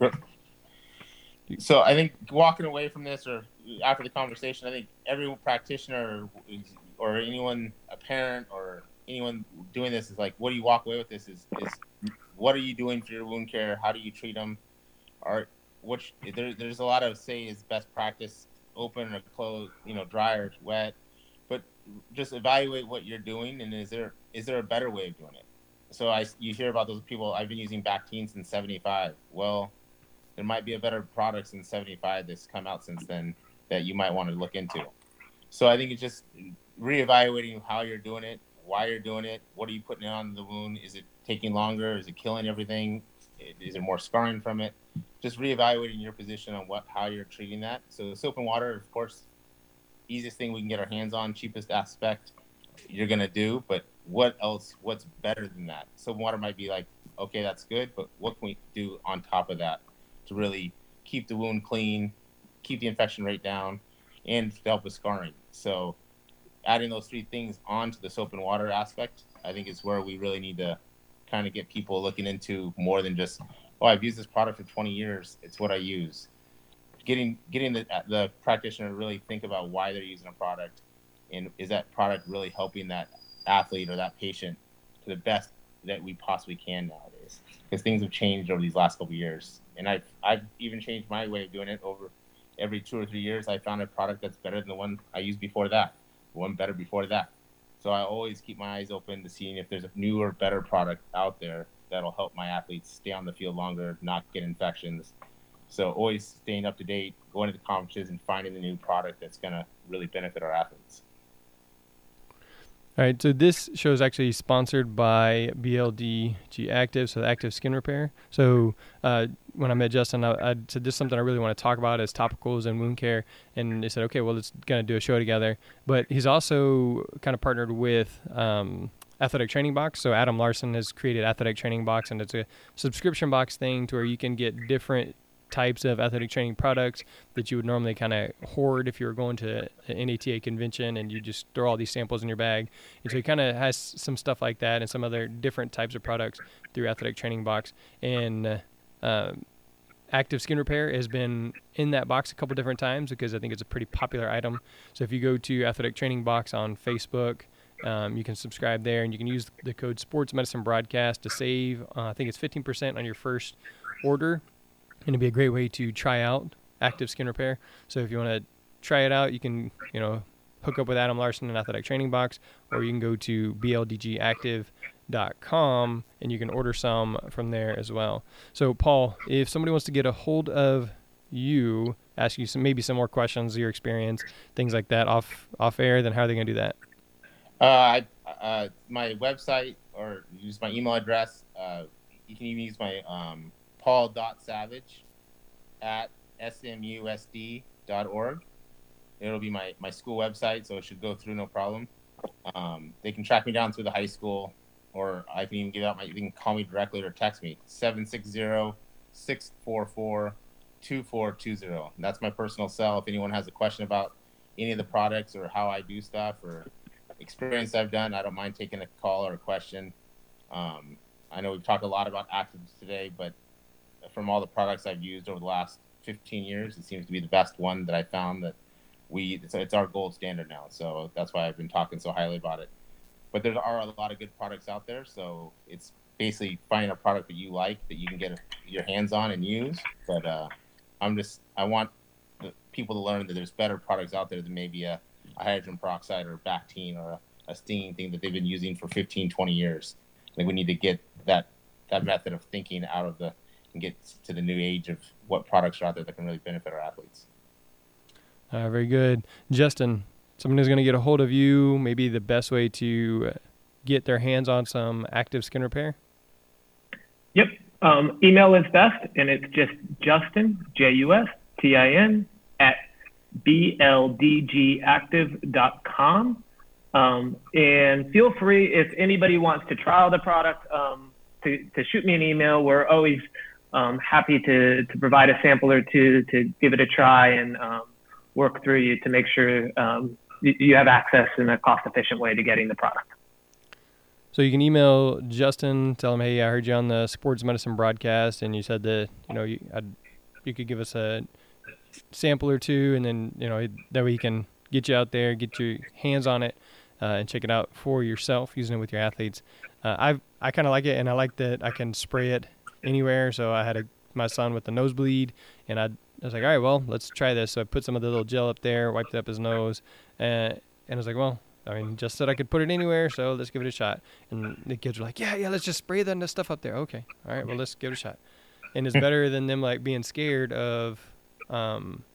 so I think walking away from this, or after the conversation, I think every practitioner or anyone, a parent or anyone doing this, is like, what do you walk away with this is, is what are you doing for your wound care? How do you treat them? Are, which there, there's a lot of say is best practice, open or closed, you know, dry or wet, but just evaluate what you're doing, and is there is there a better way of doing it? So I you hear about those people. I've been using Bactine since seventy-five. Well, there might be a better product since seventy-five that's come out since then that you might want to look into. So I think it's just reevaluating how you're doing it, why you're doing it, what are you putting on the wound? Is it taking longer? Is it killing everything? Is there more scarring from it? Just reevaluating your position on what how you're treating that. So soap and water, of course, easiest thing we can get our hands on, cheapest aspect you're gonna do. But what else? What's better than that? Soap and water might be like, okay, that's good, but what can we do on top of that to really keep the wound clean, keep the infection rate down, and to help with scarring? So adding those three things onto the soap and water aspect, I think is where we really need to kind of get people looking into more than just, oh, I've used this product for twenty years. It's what I use. Getting getting the the practitioner to really think about why they're using a product, and is that product really helping that athlete or that patient to the best that we possibly can nowadays? Because things have changed over these last couple of years, and I've I've even changed my way of doing it over every two or three years. I found a product that's better than the one I used before that, one better before that. So I always keep my eyes open to seeing if there's a newer, better product out there that'll help my athletes stay on the field longer, not get infections. So always staying up to date, going to the conferences and finding the new product that's going to really benefit our athletes. All right, so this show is actually sponsored by B L D G Active, so the Active Skin Repair. So uh, when I met Justin, I, I said, this is something I really want to talk about is topicals and wound care. And they said, okay, well, let's kind of do a show together. But he's also kind of partnered with um, Athletic Training Box. So Adam Larson has created Athletic Training Box, and it's a subscription box thing to where you can get different types of athletic training products that you would normally kind of hoard if you were going to an N A T A convention and you just throw all these samples in your bag. And so he kind of has some stuff like that and some other different types of products through Athletic Training Box. And uh, um, Active Skin Repair has been in that box a couple different times because I think it's a pretty popular item. So if you go to Athletic Training Box on Facebook, um, you can subscribe there, and you can use the code Sports Medicine Broadcast to save, uh, I think it's fifteen percent on your first order. And it'd be a great way to try out Active Skin Repair. So if you want to try it out, you can, you know, hook up with Adam Larson and Athletic Training Box, or you can go to b l d g active dot com and you can order some from there as well. So Paul, if somebody wants to get a hold of you, ask you some maybe some more questions, your experience, things like that off off air, then how are they going to do that? Uh, I, uh, my website, or use my email address. Uh, you can even use my um, paul dot savage at s m u s d dot org. It'll be my, my school website, so it should go through no problem. Um, they can track me down through the high school, or I can even give out my, you can call me directly or text me, seven six zero, six four four, two four two zero. That's my personal cell. If anyone has a question about any of the products or how I do stuff or experience I've done, I don't mind taking a call or a question. Um, I know we've talked a lot about actives today, but from all the products I've used over the last fifteen years, it seems to be the best one that I found that we, it's, it's our gold standard now. So that's why I've been talking so highly about it. But there are a lot of good products out there. So it's basically finding a product that you like, that you can get your hands on and use. But uh, I'm just, I want the people to learn that there's better products out there than maybe a, a hydrogen peroxide or Bactine or a, a stinging thing that they've been using for fifteen, twenty years. I think we need to get that, that method of thinking out of the, and get to the new age of what products are out there that can really benefit our athletes. Uh, very good. Justin, someone who's going to get a hold of you, maybe the best way to get their hands on some active skin repair? Yep. Um, email is best, and it's just Justin, J U S T I N, at B L D G active dot com. Um, and feel free, if anybody wants to trial the product, um, to, to shoot me an email. We're always um, happy to, to provide a sample or two to give it a try and um, work through you to make sure um, you, you have access in a cost-efficient way to getting the product. So you can email Justin, tell him, hey, I heard you on the Sports Medicine broadcast, and you said that, you know, you, I'd, you could give us a sample or two, and then, you know, that way he can get you out there, get your hands on it, uh, and check it out for yourself, using it with your athletes. Uh, I've, I kind of like it, and I like that I can spray it anywhere. So I had a, my son with the nosebleed, and I, I was like, all right, well, let's try this. So I put some of the little gel up there, wiped it up his nose, and, and I was like, well, I mean, just said I could put it anywhere, so let's give it a shot. And the kids were like, yeah, yeah, let's just spray that stuff up there. Okay, all right, well, let's give it a shot. And it's better than them, like, being scared of um,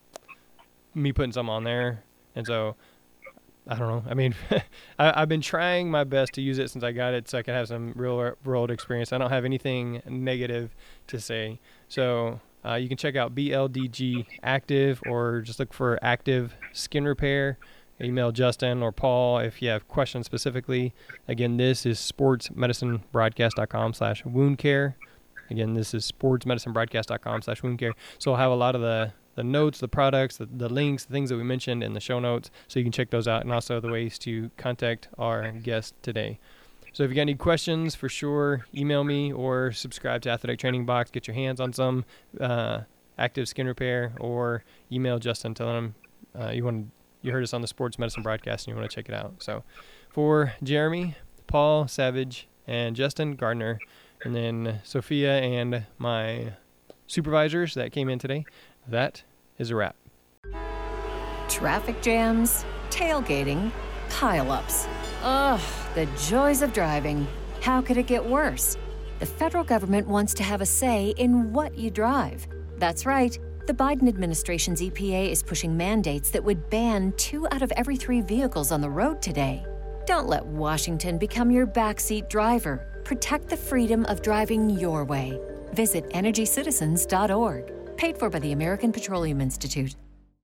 me putting some on there. And so, I don't know. I mean, I, I've been trying my best to use it since I got it so I can have some real world experience. I don't have anything negative to say. So uh, you can check out B L D G Active, or just look for Active Skin Repair. Email Justin or Paul if you have questions specifically. Again, this is sportsmedicinebroadcast.com slash wound care. Again, this is sportsmedicinebroadcast.com slash wound care. So I'll have a lot of the, the notes, the products, the, the links, the things that we mentioned in the show notes, so you can check those out, and also the ways to contact our guest today. So if you got any questions, for sure, email me or subscribe to Athletic Training Box. Get your hands on some uh, active skin repair, or email Justin, tell him uh, you want to You heard us on the Sports Medicine broadcast and you want to check it out. So for Jeremy, Paul Savage, and Justin Gardner, and then Sophia and my supervisors that came in today, that is a wrap. Traffic jams, tailgating, pileups. Ugh, the joys of driving. How could it get worse? The federal government wants to have a say in what you drive. That's right. The Biden administration's E P A is pushing mandates that would ban two out of every three vehicles on the road today. Don't let Washington become your backseat driver. Protect the freedom of driving your way. Visit energy citizens dot org. Paid for by the American Petroleum Institute.